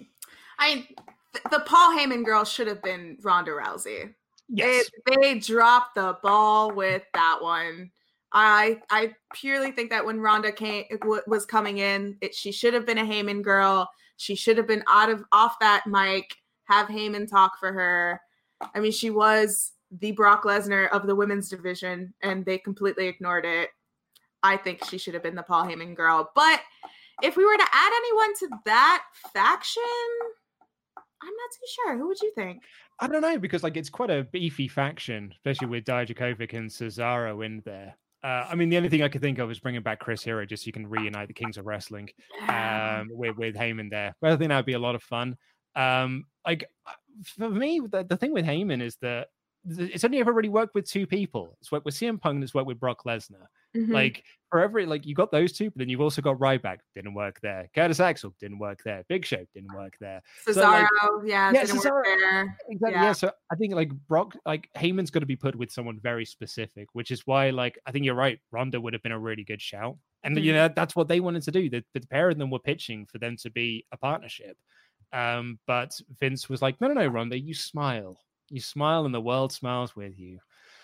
Paul Heyman girl should have been Ronda Rousey. Yes. They dropped the ball with that one. I purely think that when Ronda was coming in, she should have been a Heyman girl. She should have been off that mic, have Heyman talk for her. I mean, she was the Brock Lesnar of the women's division, and they completely ignored it. I think she should have been the Paul Heyman girl. But if we were to add anyone to that faction, I'm not too sure. Who would you think? I don't know, because like it's quite a beefy faction, especially with Dijakovic and Cesaro in there. I mean, the only thing I could think of is bringing back Chris Hero, just so you can reunite the Kings of Wrestling with Heyman there. But I think that would be a lot of fun. Like for me, the thing with Heyman is that it's only ever really worked with two people. It's worked with CM Punk and it's worked with Brock Lesnar. Mm-hmm. Like for every, like you got those two, but then you've also got Ryback, didn't work there. Curtis Axel didn't work there. Big Show didn't work there. Cesaro, didn't work there. Exactly. Yeah. So I think like Brock, like Heyman's got to be put with someone very specific, which is why like I think you're right. Ronda would have been a really good shout, and you know that's what they wanted to do. The pair of them were pitching for them to be a partnership, but Vince was like, no, Ronda, you smile. You smile and the world smiles with you.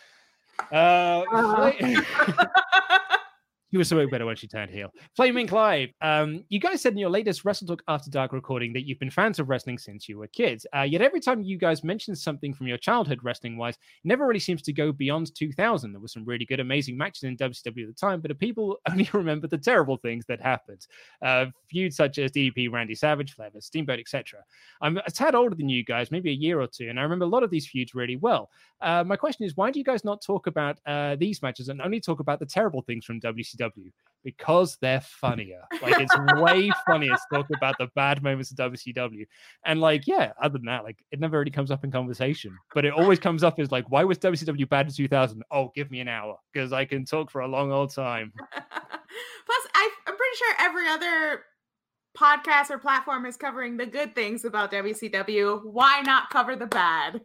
She was so much better when she turned heel. Flaming Clive, you guys said in your latest Wrestle Talk After Dark recording that you've been fans of wrestling since you were kids. Yet every time you guys mention something from your childhood wrestling-wise, it never really seems to go beyond 2000. There were some really good, amazing matches in WCW at the time, but people only remember the terrible things that happened. Feuds such as DDP, Randy Savage, Flair, Steamboat, etc. I'm a tad older than you guys, maybe a year or two, and I remember a lot of these feuds really well. My question is, why do you guys not talk about these matches and only talk about the terrible things from WCW? Because they're funnier. Like it's way funnier to talk about the bad moments of WCW. And like, yeah, other than that, like it never really comes up in conversation. But it always comes up as like, why was WCW bad in 2000? Oh, give me an hour because I can talk for a long old time. Plus, I'm pretty sure every other podcast or platform is covering the good things about WCW. Why not cover the bad?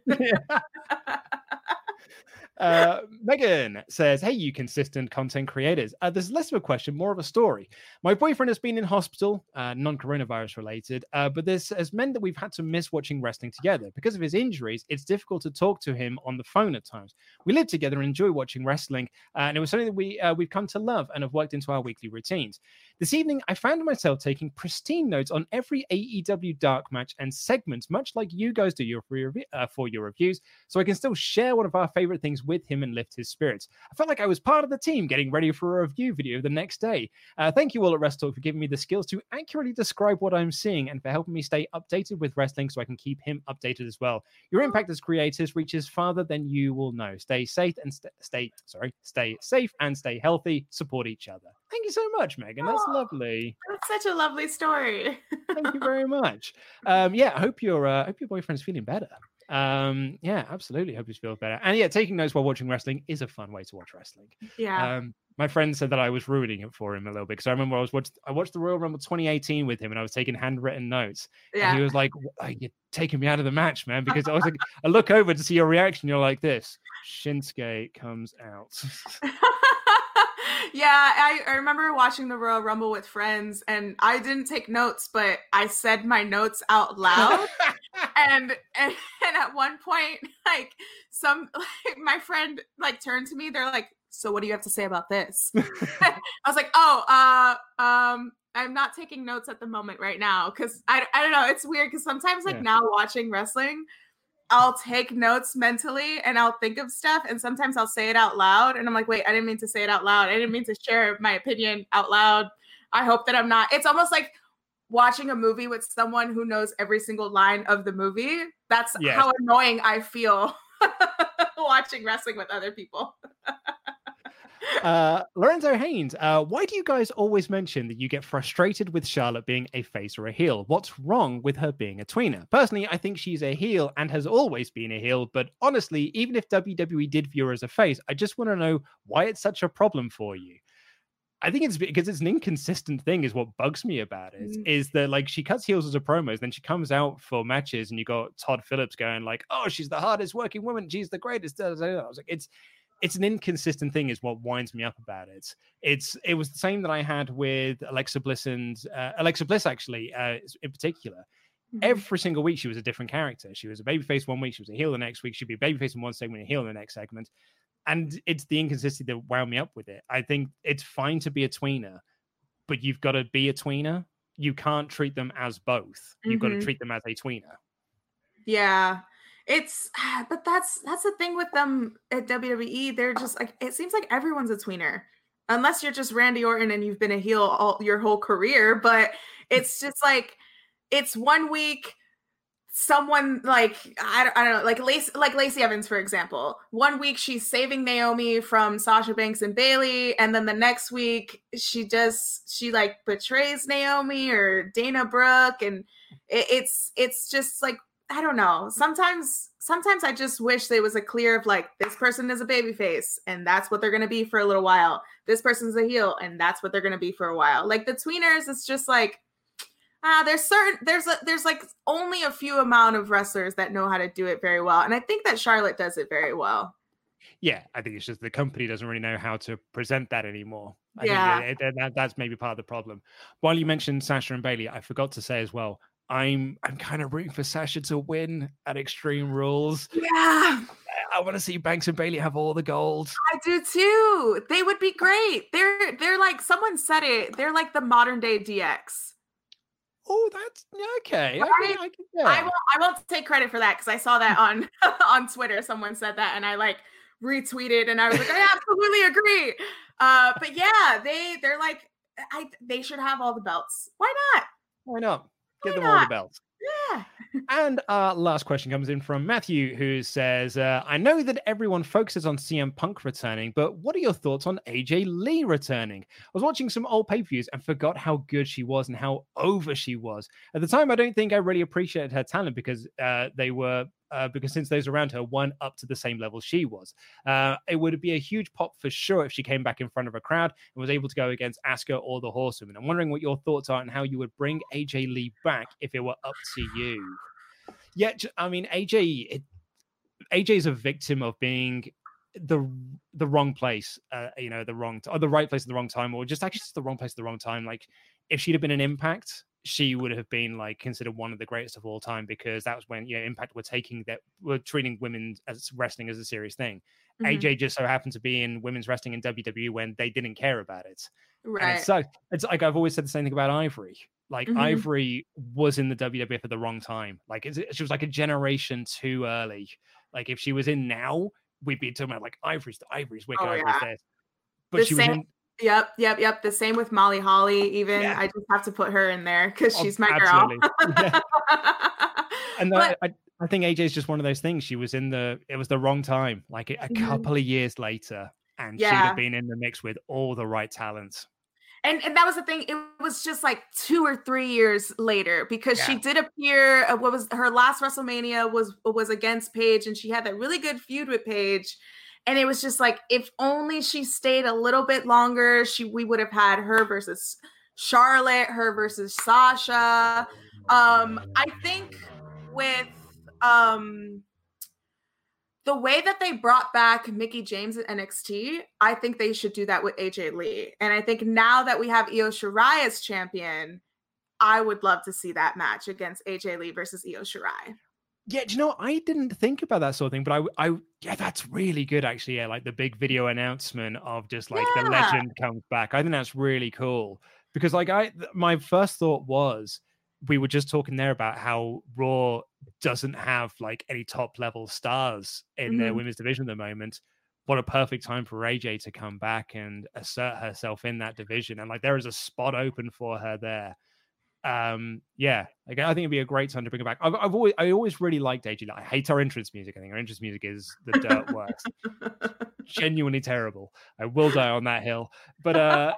Megan says, hey, you consistent content creators. This is less of a question, more of a story. My boyfriend has been in hospital, non-coronavirus related, but this has meant that we've had to miss watching wrestling together. Because of his injuries, it's difficult to talk to him on the phone at times. We live together and enjoy watching wrestling, and it was something that we've come to love and have worked into our weekly routines. This evening, I found myself taking pristine notes on every AEW Dark match and segments, much like you guys do for your reviews, so I can still share one of our favorite things with him and lift his spirits. I felt like I was part of the team getting ready for a review video the next day. Thank you all at Wrestle Talk for giving me the skills to accurately describe what I'm seeing and for helping me stay updated with wrestling so I can keep him updated as well. Your impact as creators reaches farther than you will know. Stay safe and stay safe and stay healthy. Support each other. Thank you so much, Megan. That's lovely. That's such a lovely story. Thank you very much. Yeah, I hope your boyfriend's feeling better. Yeah, absolutely. Hope you feel better. And yeah, taking notes while watching wrestling is a fun way to watch wrestling. Yeah. My friend said that I was ruining it for him a little bit because I remember I watched the Royal Rumble 2018 with him and I was taking handwritten notes. Yeah. And he was like, "You're taking me out of the match, man." Because I was like, I look over to see your reaction. You're like this. Shinsuke comes out. Yeah, I remember watching the Royal Rumble with friends and I didn't take notes, but I said my notes out loud. and at one point, like my friend like turned to me, they're like, "So what do you have to say about this?" I was like, I'm not taking notes at the moment right now. Cause I don't know. It's weird. Cause sometimes like now watching wrestling, I'll take notes mentally and I'll think of stuff. And sometimes I'll say it out loud. And I'm like, wait, I didn't mean to say it out loud. I didn't mean to share my opinion out loud. I hope that I'm not. It's almost like watching a movie with someone who knows every single line of the movie. That's how annoying I feel watching wrestling with other people. Lorenzo Haynes, why do you guys always mention that you get frustrated with Charlotte being a face or a heel? What's wrong with her being a tweener? Personally, I think she's a heel and has always been a heel, but honestly, even if WWE did view her as a face, I just want to know why it's such a problem for you. I think it's because it's an inconsistent thing is what bugs me about it, is that like she cuts heels as a promos, then she comes out for matches and you got Todd Phillips going like, "Oh, she's the hardest working woman. She's the greatest." I was like, it's an inconsistent thing is what winds me up about it. It was the same that I had with Alexa Bliss and Alexa Bliss actually in particular. Mm-hmm. Every single week she was a different character. She was a babyface one week, she was a heel the next week, she'd be a babyface in one segment and a heel in the next segment. And it's the inconsistency that wound me up with it. I think it's fine to be a tweener, but you've got to be a tweener. You can't treat them as both. You've got to treat them as a tweener. Yeah. But that's the thing with them at WWE. They're just like, it seems like everyone's a tweener, unless you're just Randy Orton and you've been a heel your whole career. But it's just like, it's 1 week, someone like, I don't know, like Lacey Evans, for example. 1 week she's saving Naomi from Sasha Banks and Bayley. And then the next week she like betrays Naomi or Dana Brooke. And it's just like, I don't know. Sometimes I just wish there was a clear of like, this person is a babyface and that's what they're going to be for a little while. This person's a heel and that's what they're going to be for a while. Like the tweeners, it's just like, there's like only a few amount of wrestlers that know how to do it very well. And I think that Charlotte does it very well. Yeah, I think it's just the company doesn't really know how to present that anymore. I think that's maybe part of the problem. While you mentioned Sasha and Bayley, I forgot to say as well, I'm kind of rooting for Sasha to win at Extreme Rules. Yeah. I want to see Banks and Bayley have all the gold. I do too. They would be great. They're like, someone said it, they're like the modern day DX. Oh, that's okay. Right? I won't take credit for that because I saw that on Twitter. Someone said that and I like retweeted and I was like, I absolutely agree. But yeah, they're like, they should have all the belts. Why not? Why not? Give them all the belts. Yeah. And our last question comes in from Matthew, who says, I know that everyone focuses on CM Punk returning, but what are your thoughts on AJ Lee returning? I was watching some old pay-per-views and forgot how good she was and how over she was. At the time, I don't think I really appreciated her talent because because since those around her weren't up to the same level she was. It would be a huge pop for sure if she came back in front of a crowd and was able to go against Asuka or the Horsewomen. I'm wondering what your thoughts are and how you would bring AJ Lee back if it were up to you. Yeah, I mean, AJ is a victim of being the wrong place, the right place at the wrong time, or just actually the wrong place at the wrong time. Like if she'd have been an Impact, she would have been like considered one of the greatest of all time because that was when Impact were treating women as wrestling as a serious thing. Mm-hmm. AJ just so happened to be in women's wrestling in WWE when they didn't care about it. Right. And it's like I've always said the same thing about Ivory. Like Ivory was in the WWF at the wrong time. Like she was like a generation too early. Like if she was in now, we'd be talking about like Ivory's wicked, Ivory's there. But she was in. Yep. The same with Molly Holly. Even I just have to put her in there because she's my girl. Yeah. And I think AJ is just one of those things. She was it was the wrong time. Like a couple of years later, and she'd have been in the mix with all the right talents. And that was the thing. It was just like 2 or 3 years later, because she did appear. What was her last WrestleMania was against Paige, and she had that really good feud with Paige. And it was just like, if only she stayed a little bit longer, we would have had her versus Charlotte, her versus Sasha. I think with the way that they brought back Mickie James at NXT, I think they should do that with AJ Lee. And I think now that we have Io Shirai as champion, I would love to see that match against AJ Lee versus Io Shirai. Yeah, do you know, I didn't think about that sort of thing, but yeah, that's really good, actually. Yeah, like the big video announcement of just like the legend comes back. I think that's really cool, because like my first thought was, we were just talking there about how Raw doesn't have like any top level stars in their women's division at the moment. What a perfect time for AJ to come back and assert herself in that division. And like, there is a spot open for her there. Yeah, like, I think it'd be a great time to bring her back. I always really liked AJ. I hate her entrance music. I think her entrance music is the dirt worst. Genuinely terrible. I will die on that hill. But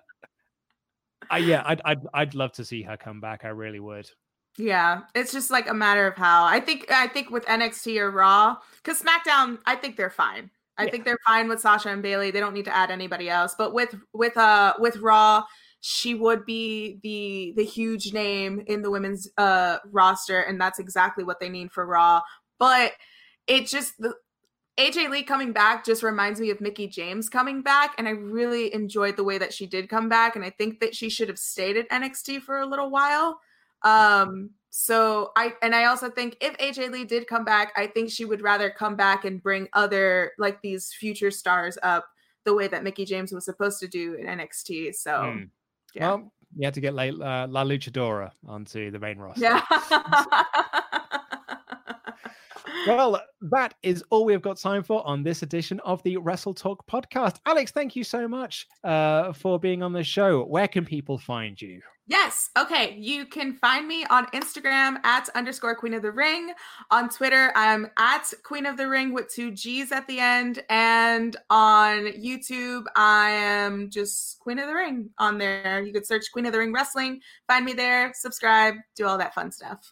I'd love to see her come back. I really would. Yeah, it's just like a matter of how. I think with NXT or Raw, because SmackDown, I think they're fine. I think they're fine with Sasha and Bayley. They don't need to add anybody else. But with Raw, she would be the huge name in the women's roster, and that's exactly what they need for Raw. But it just AJ Lee coming back just reminds me of Mickie James coming back, and I really enjoyed the way that she did come back, and I think that she should have stayed at NXT for a little while. So I also think if AJ Lee did come back, I think she would rather come back and bring other like these future stars up the way that Mickie James was supposed to do in NXT. So yeah. Well, you had to get La Luchadora onto the main roster. Yeah. Well, that is all we've got time for on this edition of the Wrestle Talk podcast. Alex, thank you so much for being on the show. Where can people find you? Yes. Okay. You can find me on Instagram @_Queen of the Ring. On Twitter, I'm @Queen of the Ring with 2 G's at the end. And on YouTube, I am just Queen of the Ring on there. You could search Queen of the Ring Wrestling, find me there, subscribe, do all that fun stuff.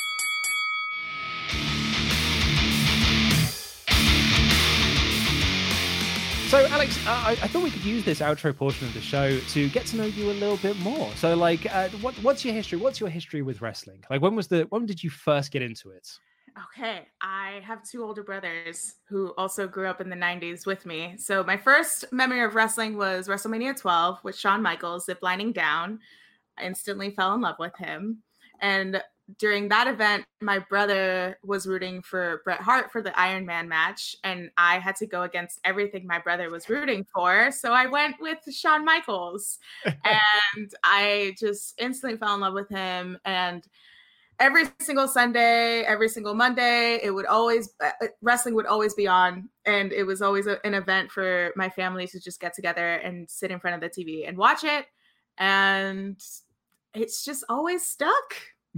So, Alex, I thought we could use this outro portion of the show to get to know you a little bit more. So, like, what's your history? What's your history with wrestling? Like, when did you first get into it? Okay, I have 2 older brothers who also grew up in the 90s with me. So my first memory of wrestling was WrestleMania 12 with Shawn Michaels ziplining down. I instantly fell in love with him. And during that event, my brother was rooting for Bret Hart for the Iron Man match, and I had to go against everything my brother was rooting for. So I went with Shawn Michaels, and I just instantly fell in love with him. And every single Sunday, every single Monday, wrestling would always be on, and it was always an event for my family to just get together and sit in front of the TV and watch it. And it's just always stuck.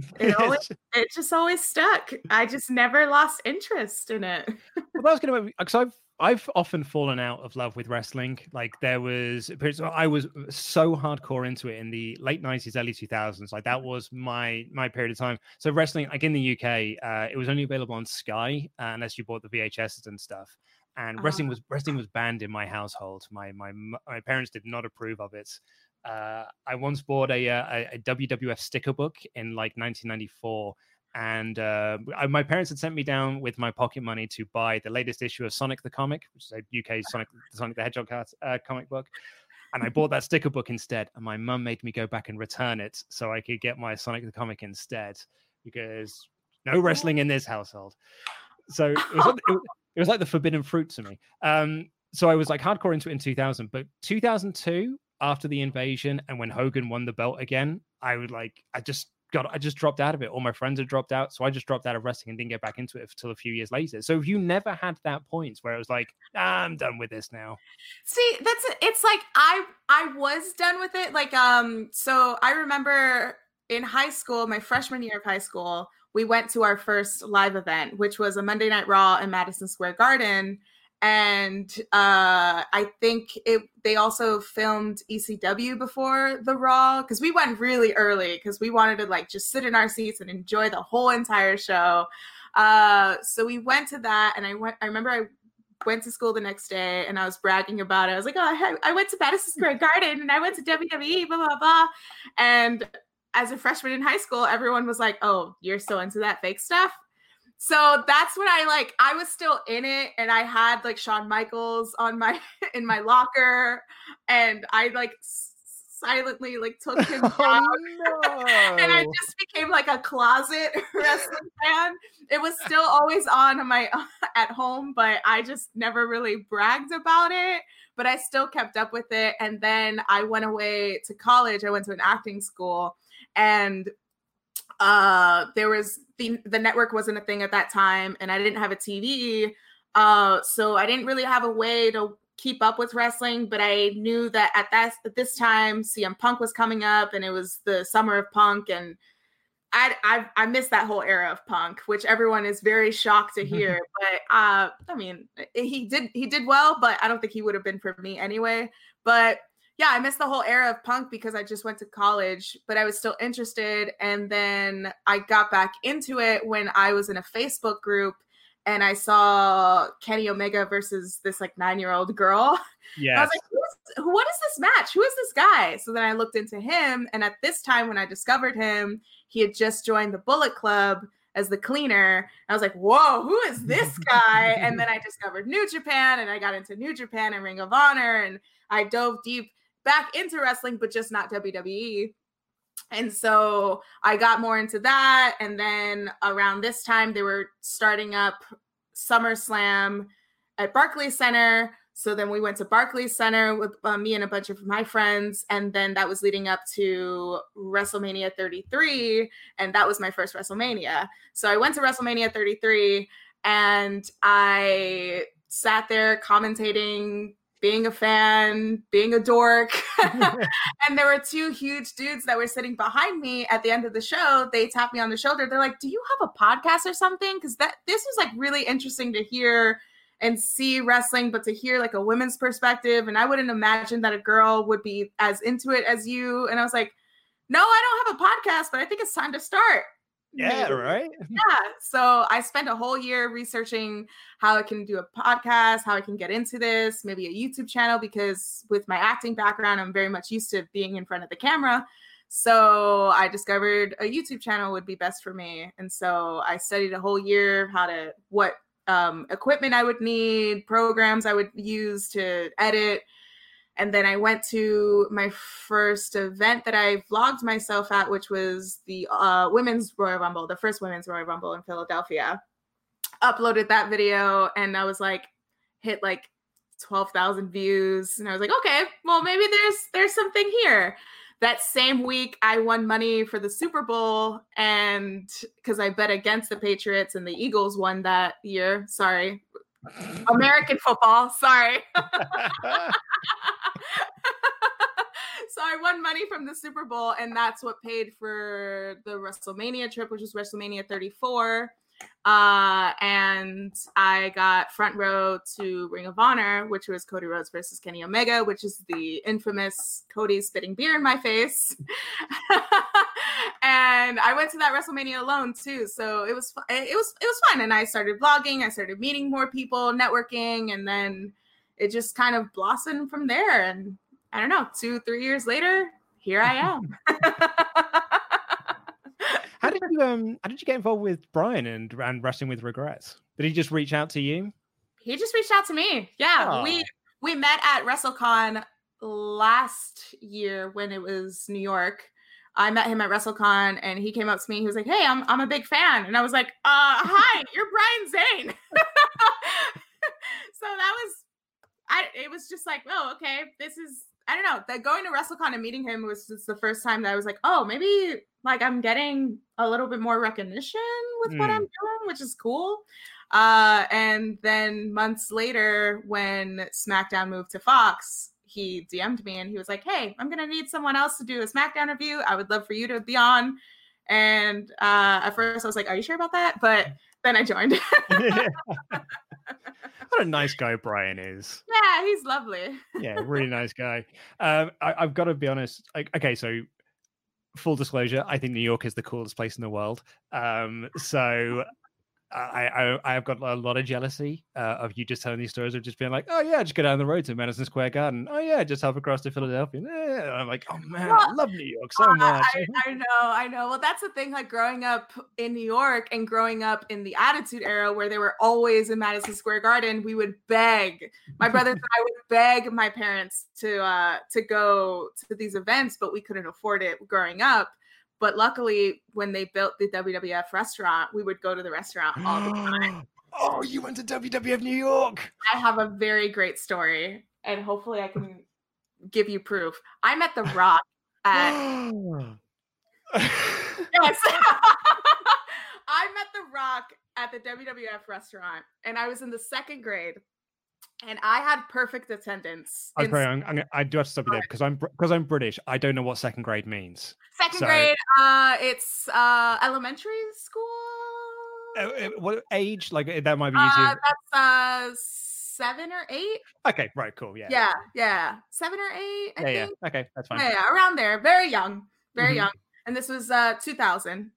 It just always stuck. I just never lost interest in it. Well, that was going to, because I've often fallen out of love with wrestling. Like, there was I was so hardcore into it in the late 90s, early 2000s. Like, that was my period of time. So wrestling, like in the UK, it was only available on Sky unless you bought the VHSs and stuff. And wrestling was banned in my household. My parents did not approve of it. I once bought a WWF sticker book in like 1994, and my parents had sent me down with my pocket money to buy the latest issue of Sonic the Comic, which is a UK Sonic the Hedgehog comic book, and I bought that sticker book instead, and my mum made me go back and return it so I could get my Sonic the Comic instead, because no wrestling in this household. So it was like the forbidden fruit to me. So I was like hardcore into it in 2000, but 2002, after the invasion and when Hogan won the belt again, I just dropped out of it. All my friends had dropped out, so I just dropped out of wrestling and didn't get back into it until a few years later. So have you never had that point where it was like, I'm done with this now? See, it's like I was done with it. Like, so I remember in high school, my freshman year of high school, we went to our first live event, which was a Monday Night Raw in Madison Square Garden. And I think they also filmed ECW before the Raw, because we went really early because we wanted to like just sit in our seats and enjoy the whole entire show. So we went to that, and I remember I went to school the next day and I was bragging about it. I was like, oh, I went to Madison Square Garden and I went to WWE, blah, blah, blah. And as a freshman in high school, everyone was like, oh, you're still into that fake stuff? So that's when I was still in it, and I had like Shawn Michaels in my locker, and I like silently like took him down. No. And I just became like a closet wrestling fan. It was still always on my at home, but I just never really bragged about it, but I still kept up with it. And then I went away to college. I went to an acting school, and there was the network wasn't a thing at that time, and I didn't have a TV. So I didn't really have a way to keep up with wrestling, but I knew that at this time CM Punk was coming up, and it was the summer of Punk, and I missed that whole era of Punk, which everyone is very shocked to hear. But I mean, he did well, but I don't think he would have been for me anyway. But yeah, I missed the whole era of Punk because I just went to college, but I was still interested. And then I got back into it when I was in a Facebook group, and I saw Kenny Omega versus this like 9-year-old girl. Yeah, I was like, what is this match? Who is this guy? So then I looked into him, and at this time when I discovered him, he had just joined the Bullet Club as the cleaner. I was like, whoa, who is this guy? And then I discovered New Japan, and I got into New Japan and Ring of Honor, and I dove deep back into wrestling, but just not WWE. And so I got more into that. And then around this time, they were starting up SummerSlam at Barclays Center. So then we went to Barclays Center with me and a bunch of my friends. And then that was leading up to WrestleMania 33. And that was my first WrestleMania. So I went to WrestleMania 33, and I sat there commentating, being a fan, being a dork. And there were two huge dudes that were sitting behind me at the end of the show. They tapped me on the shoulder. They're like, do you have a podcast or something? Because this was like really interesting to hear and see wrestling, but to hear like a women's perspective. And I wouldn't imagine that a girl would be as into it as you. And I was like, no, I don't have a podcast, but I think it's time to start. Yeah, right. Yeah. So I spent a whole year researching how I can do a podcast, how I can get into this, maybe a YouTube channel, because with my acting background, I'm very much used to being in front of the camera. So I discovered a YouTube channel would be best for me. And so I studied a whole year what equipment I would need, programs I would use to edit. And then I went to my first event that I vlogged myself at, which was the Women's Royal Rumble, the first Women's Royal Rumble in Philadelphia. Uploaded that video, and I was like, hit like 12,000 views. And I was like, okay, well, maybe there's something here. That same week, I won money for the Super Bowl, and because I bet against the Patriots, and the Eagles won that year. Sorry. American football. Sorry. So I won money from the Super Bowl, and that's what paid for the WrestleMania trip, which was WrestleMania 34. And I got front row to Ring of Honor, which was Cody Rhodes versus Kenny Omega, which is the infamous Cody spitting beer in my face. And I went to that WrestleMania alone too, so it was fun. And I started vlogging, I started meeting more people, networking, and then it just kind of blossomed from there. And I don't know, 2-3 years later, here I am. How did you get involved with Brian and Wrestling with Regrets? Did he just reach out to you? He just reached out to me. Yeah, we met at WrestleCon last year when it was New York. I met him at WrestleCon, and he came up to me. He was like, "Hey, I'm a big fan," and I was like, "Hi, you're Brian Zane." So it was just like, oh, okay, this is. I don't know, that going to WrestleCon and meeting him was just the first time that I was like, oh, maybe like I'm getting a little bit more recognition with what I'm doing, which is cool. And then months later, when SmackDown moved to Fox, he DM'd me and he was like, hey, I'm going to need someone else to do a SmackDown review. I would love for you to be on. And at first I was like, are you sure about that? But then I joined. What a nice guy Brian is. Yeah, he's lovely. Yeah, really nice guy. I've got to be honest. Okay, so full disclosure, I think New York is the coolest place in the world. So I've got a lot of jealousy of you just telling these stories of just being like, oh yeah, just go down the road to Madison Square Garden. Oh yeah, just hop across to Philadelphia. Yeah. I'm like, oh man, I love New York so much. I know. Well, that's the thing. Like growing up in New York and growing up in the Attitude Era, where they were always in Madison Square Garden, we would beg. My brothers and I would beg my parents to go to these events, but we couldn't afford it growing up. But luckily, when they built the WWF restaurant, we would go to the restaurant all the time. Oh, you went to WWF New York. I have a very great story, and hopefully I can give you proof. I met The Rock at... Yes. I met The Rock at the WWF restaurant, and I was in the 2nd grade. And I had perfect attendance. I do have to stop you there because I'm British. I don't know what 2nd grade means. Second grade, it's elementary school. What age? Like that might be easier. That's 7 or 8. Okay, right, cool, yeah. Yeah, 7 or 8. I think. Okay, that's fine. Yeah, around there. Very young, young. And this was 2000.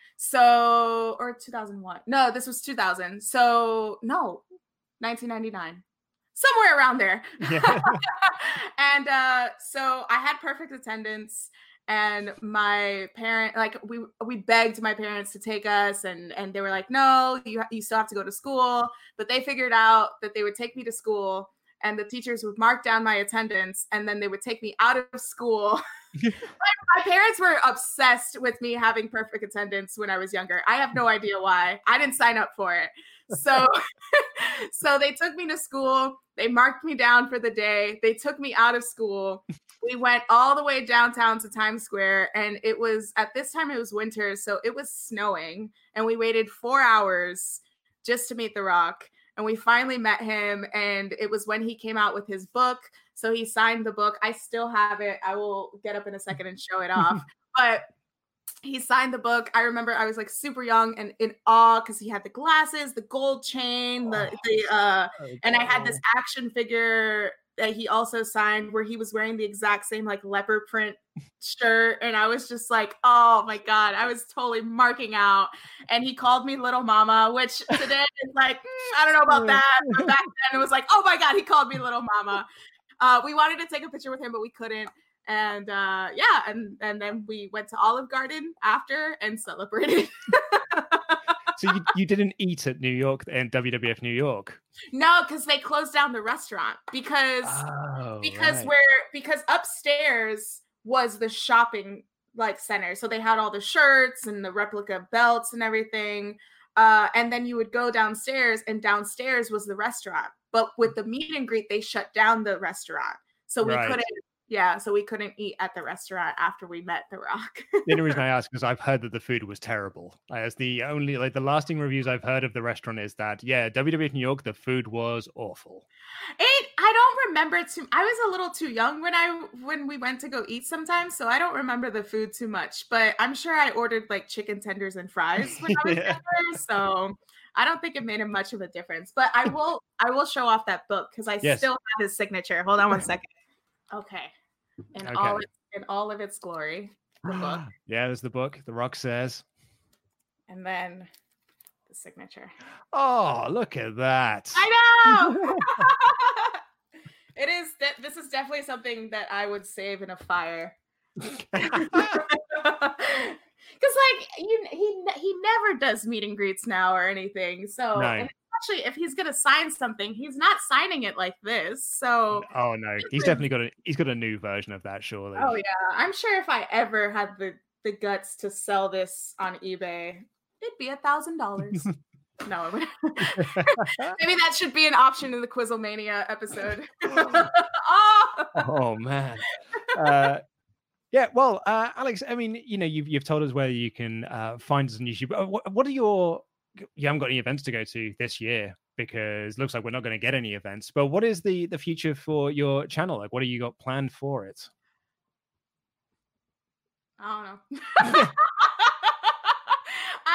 So, or 2001. No, this was 2000. So, no, 1999. Somewhere around there. Yeah. And so I had perfect attendance, and my parent, like we begged my parents to take us, and they were like, no, you still have to go to school. But they figured out that they would take me to school, and the teachers would mark down my attendance, and then they would take me out of school. My parents were obsessed with me having perfect attendance when I was younger. I have no idea why. I didn't sign up for it. So they took me to school. They marked me down for the day. They took me out of school. We went all the way downtown to Times Square. And it was, at this time, it was winter. So it was snowing. And we waited 4 hours just to meet The Rock. And we finally met him. And it was when he came out with his book. So he signed the book. I still have it. I will get up in a second and show it off. But he signed the book. I remember I was like super young and in awe because he had the glasses, the gold chain, and I had this action figure that he also signed where he was wearing the exact same like leopard print shirt. And I was just like, oh my God, I was totally marking out. And he called me Little Mama, which today is like, I don't know about that. But back then it was like, oh my God, he called me Little Mama. We wanted to take a picture with him, but we couldn't. And and then we went to Olive Garden after and celebrated. So you didn't eat at New York and WWF New York? No, because they closed down the restaurant because upstairs was the shopping like center. So they had all the shirts and the replica belts and everything. And then you would go downstairs, and downstairs was the restaurant. But with the meet and greet, they shut down the restaurant. So we couldn't. Yeah, so we couldn't eat at the restaurant after we met The Rock. The only reason I ask is I've heard that the food was terrible. As the only the lasting reviews I've heard of the restaurant is that WWF New York, the food was awful. I don't remember I was a little too young when we went to go eat sometimes, so I don't remember the food too much. But I'm sure I ordered like chicken tenders and fries when I was younger, so I don't think it made him much of a difference. But I will show off that book because I still have his signature. Hold on one second. Okay. In all of its glory, the book. Yeah, there's the book. The Rock says. And then the signature. Oh, look at that. I know. This is definitely something that I would save in a fire. Because like he never does meet and greets now or anything. So and especially if he's gonna sign something, he's not signing it like this. So oh no, he's definitely got a new version of that, surely. Oh yeah, I'm sure if I ever had the guts to sell this on eBay, it'd be $1,000. No, maybe that should be an option in the Quizzlemania episode. Oh man. Yeah, well, Alex, I mean, you've told us where you can find us on YouTube. What are you haven't got any events to go to this year because it looks like we're not going to get any events. But what is the future for your channel? Like, what have you got planned for it? I don't know. I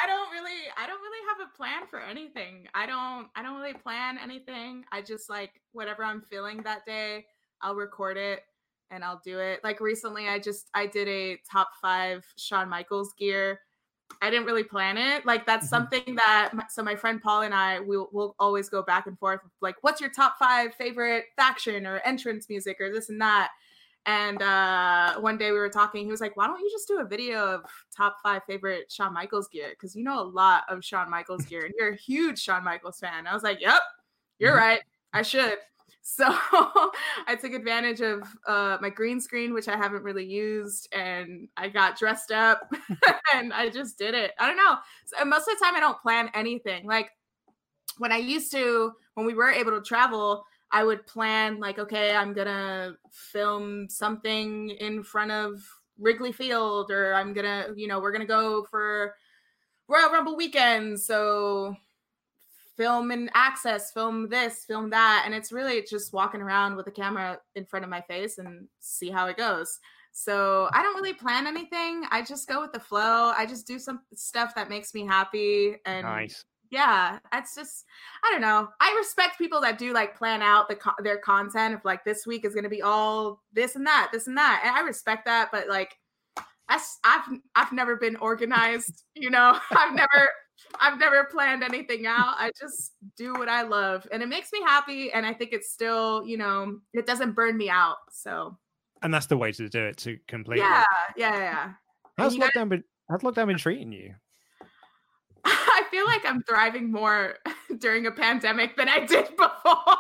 I don't really have a plan for anything. I don't really plan anything. I just like whatever I'm feeling that day, I'll record it and I'll do it. Like recently I did a top 5 Shawn Michaels gear. I didn't really plan it. Like that's something that my friend Paul and I we'll always go back and forth. Like, what's your top 5 favorite faction or entrance music or this and that? And one day we were talking. He was like, "Why don't you just do a video of top 5 favorite Shawn Michaels gear? Because you know a lot of Shawn Michaels gear, and you're a huge Shawn Michaels fan." I was like, "Yep, you're right. I should." So I took advantage of my green screen, which I haven't really used, and I got dressed up and I just did it. I don't know. So most of the time I don't plan anything. Like when we were able to travel, I would plan like, okay, I'm going to film something in front of Wrigley Field, or I'm going to, we're going to go for Royal Rumble weekend. So film and access, film this, film that. And it's really just walking around with a camera in front of my face and see how it goes. So I don't really plan anything. I just go with the flow. I just do some stuff that makes me happy. And nice. Yeah, it's just, I don't know. I respect people that do like plan out their content of like this week is going to be all this and that. And I respect that. But like, I've never been organized, I've never planned anything out. I just do what I love and it makes me happy. And I think it's still, it doesn't burn me out. So. And that's the way to do it, to completely. Yeah. How's lockdown been treating you? I feel like I'm thriving more during a pandemic than I did before.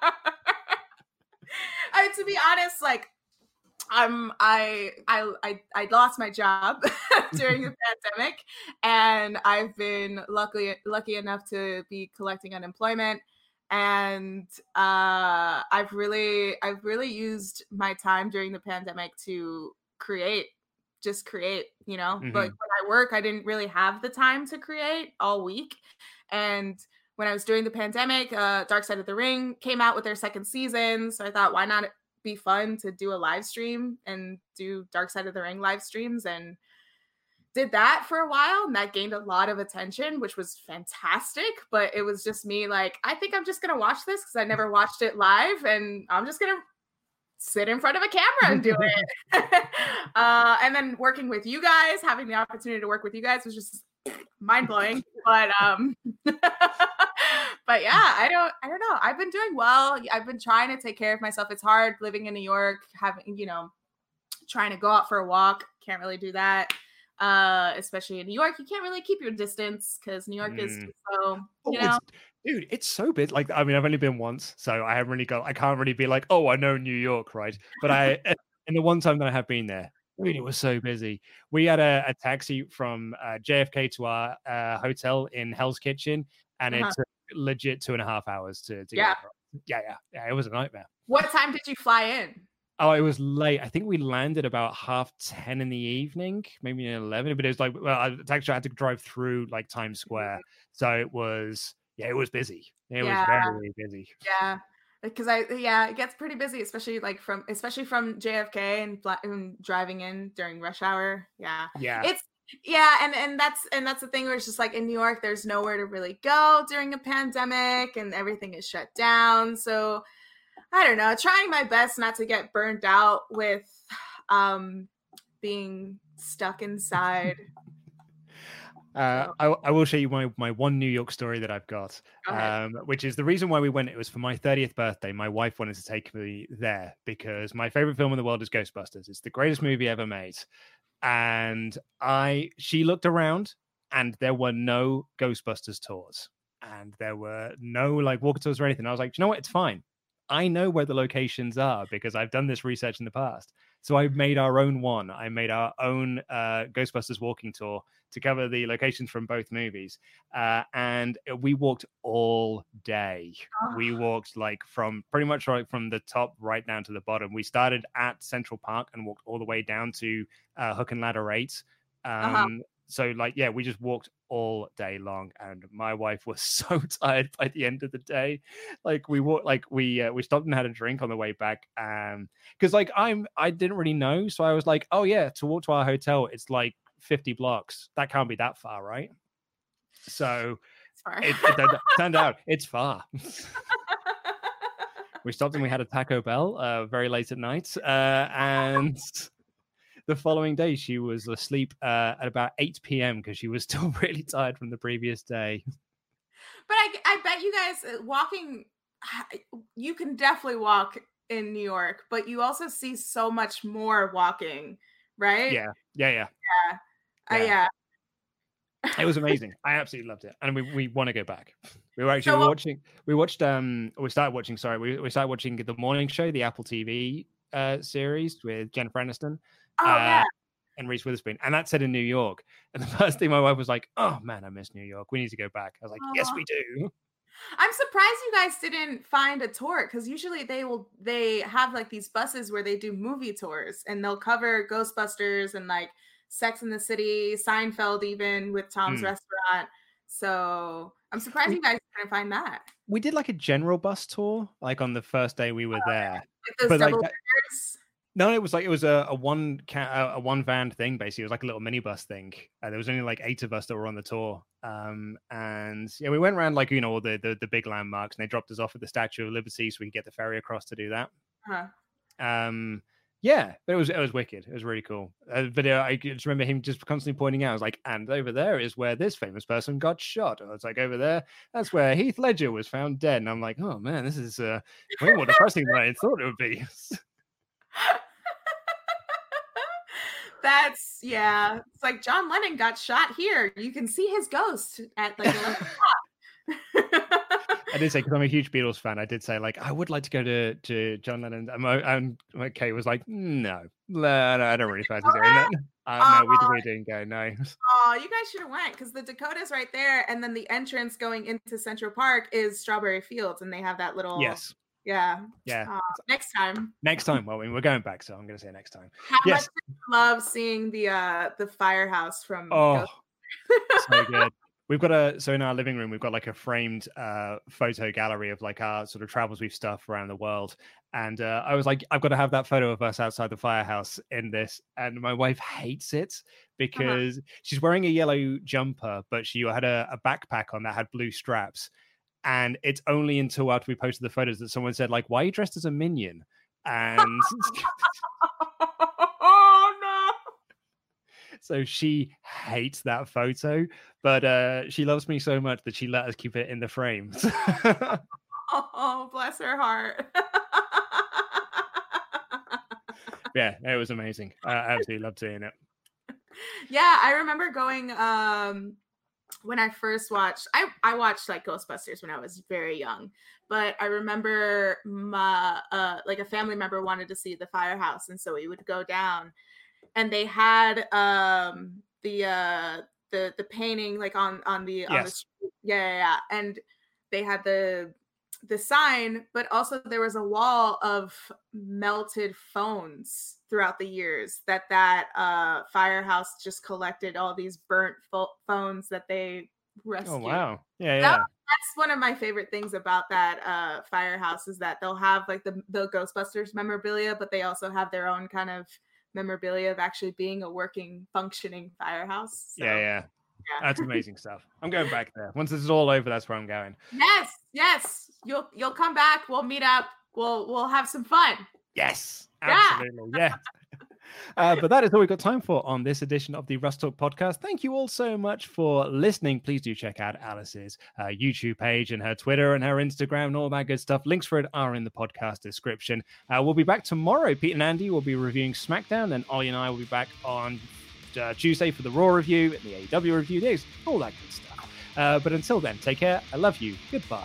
To be honest, like I lost my job during the pandemic, and I've been lucky enough to be collecting unemployment, and I've really used my time during the pandemic to create. But when I work, I didn't really have the time to create all week. And when I was doing the pandemic, Dark Side of the Ring came out with their 2nd season. So I thought, why not be fun to do a live stream and do Dark Side of the Ring live streams, and did that for a while. And that gained a lot of attention, which was fantastic. But it was just me like, I think I'm just going to watch this because I never watched it live, and I'm just going to sit in front of a camera and do it. And then working with you guys, having the opportunity to work with you guys was just mind-blowing. But but yeah, I don't know. I've been doing well. I've been trying to take care of myself. It's hard living in New York, having, trying to go out for a walk. Can't really do that. Especially in New York, you can't really keep your distance because New York is so, Dude, it's so big. Like, I mean, I've only been once, so I can't really be like, oh, I know New York, right? But in the one time that I have been there, dude, it was so busy. We had a taxi from JFK to our hotel in Hell's Kitchen, and it took legit 2.5 hours to get there. Yeah, it was a nightmare. What time did you fly in? Oh, it was late. I think we landed about 10:30 in the evening, maybe 11. But it was like, well, I had to drive through like Times Square, so it was. Yeah, it was busy. It was very busy. Yeah, because it gets pretty busy, especially from JFK and driving in during rush hour. Yeah. And that's the thing where it's just like in New York, there's nowhere to really go during a pandemic, and everything is shut down. So I don't know, trying my best not to get burnt out with being stuck inside. I will show you my one New York story that I've got, which is the reason why we went. It was for my 30th birthday. My wife wanted to take me there because my favorite film in the world is Ghostbusters. It's the greatest movie ever made. And she looked around, and there were no Ghostbusters tours, and there were no like walk tours or anything. I was like, you know what? It's fine. I know where the locations are because I've done this research in the past. So I made our own one. I made our own Ghostbusters walking tour to cover the locations from both movies. And we walked all day. We walked from pretty much from the top right down to the bottom. We started at Central Park and walked all the way down to Hook and Ladder 8. So we just walked all day long, and my wife was so tired by the end of the day. We stopped and had a drink on the way back. Because I didn't really know. So I was like, oh yeah, to walk to our hotel, it's like 50 blocks. That can't be that far, right? So it turned out it's far. We stopped and we had a Taco Bell very late at night. And the following day, she was asleep at about 8 p.m. because she was still really tired from the previous day. But I bet you guys walking, you can definitely walk in New York, but you also see so much more walking, right? Yeah. It was amazing. I absolutely loved it, and we want to go back. We were actually we started watching the morning show, the Apple TV series with Jennifer Aniston and Reese Witherspoon, and that's set in New York. And the first thing my wife was like, "Oh man, I miss New York. We need to go back." I was like, "Yes, we do." I'm surprised you guys didn't find a tour, because usually they have like these buses where they do movie tours and they'll cover Ghostbusters and like Sex and the City, Seinfeld, even with Tom's Restaurant. So I'm surprised you guys couldn't find that. We did like a general bus tour, like on the first day we were there. Like those double deckers? No, it was a one van thing. Basically, it was like a little minibus thing. There was only like 8 of us that were on the tour, and yeah, we went around like all the big landmarks, and they dropped us off at the Statue of Liberty so we could get the ferry across to do that. Yeah, but it was wicked. It was really cool. But I just remember him just constantly pointing out, I was like, and over there is where this famous person got shot. And I was like, over there, that's where Heath Ledger was found dead. And I'm like, oh man, this is way more depressing than I thought it would be. It's like John Lennon got shot here. You can see his ghost at like 11 o'clock. I did say, because I'm a huge Beatles fan, I did say, like, I would like to go to John Lennon. And Kate was like, no, I don't really fancy doing that. No, we didn't go, no. Oh, you guys should have went, because the Dakota's right there, and then the entrance going into Central Park is Strawberry Fields, and they have that little... Yes. Yeah. Next time. Well, we're going back, so I'm going to say next time. How much did you love seeing the firehouse from... Oh, so good. We've got so in our living room, we've got like a framed photo gallery of like our sort of travels we've stuff around the world. And I was like, I've got to have that photo of us outside the firehouse in this. And my wife hates it because she's wearing a yellow jumper, but she had a backpack on that had blue straps. And it's only until after we posted the photos that someone said, like, why are you dressed as a minion? And oh no. So she hates that photo, but she loves me so much that she let us keep it in the frames. Oh, bless her heart. Yeah, it was amazing. I absolutely loved seeing it. Yeah, I remember going when I first watched, I watched like Ghostbusters when I was very young, but I remember my like a family member wanted to see the firehouse, and so we would go down, and they had the painting like on the street. Yeah, and they had the sign, but also there was a wall of melted phones throughout the years that firehouse just collected all these burnt phones that they rescued. Oh wow. Yeah. That's one of my favorite things about that firehouse is that they'll have like the Ghostbusters memorabilia, but they also have their own kind of memorabilia of actually being a working, functioning firehouse. So, yeah. That's amazing stuff. I'm going back there. Once this is all over, that's where I'm going. Yes. You'll come back. We'll meet up. We'll have some fun. Yes, absolutely. Yeah. But that is all we've got time for on this edition of the Wrestle Talk podcast. Thank you all so much for listening. Please do check out Alice's YouTube page and her Twitter and her Instagram and all that good stuff. Links for it are in the podcast description. We'll be back tomorrow. Pete and Andy will be reviewing SmackDown, and Ollie and I will be back on Tuesday for the Raw review and the AEW review. There's all that good stuff. But until then, take care. I love you. Goodbye.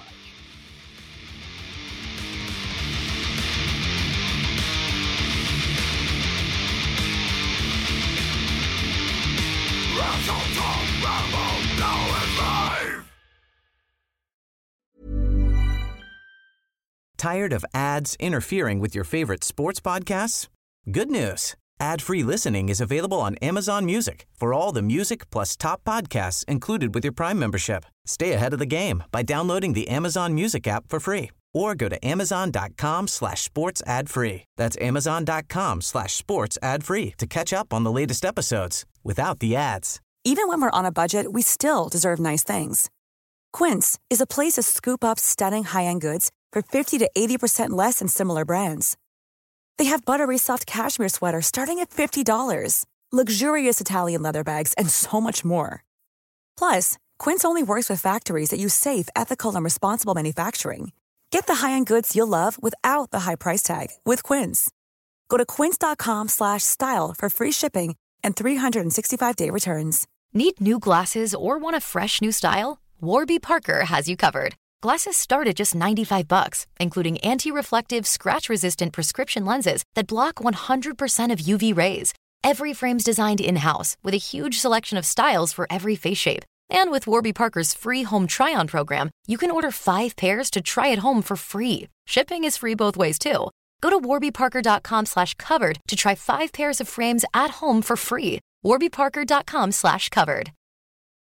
Tired of ads interfering with your favorite sports podcasts? Good news. Ad-free listening is available on Amazon Music for all the music plus top podcasts included with your Prime membership. Stay ahead of the game by downloading the Amazon Music app for free or go to amazon.com/sports ad free. That's amazon.com/sports ad free to catch up on the latest episodes without the ads. Even when we're on a budget, we still deserve nice things. Quince is a place to scoop up stunning high-end goods for 50 to 80% less than similar brands. They have buttery soft cashmere sweaters starting at $50, luxurious Italian leather bags, and so much more. Plus, Quince only works with factories that use safe, ethical, and responsible manufacturing. Get the high-end goods you'll love without the high price tag with Quince. Go to quince.com/style for free shipping and 365-day returns. Need new glasses or want a fresh new style? Warby Parker has you covered. Glasses start at just $95, including anti-reflective, scratch-resistant prescription lenses that block 100% of UV rays. Every frame's designed in-house with a huge selection of styles for every face shape. And with Warby Parker's free home try-on program, you can order 5 pairs to try at home for free. Shipping is free both ways, too. Go to warbyparker.com/covered to try 5 pairs of frames at home for free. warbyparker.com/covered.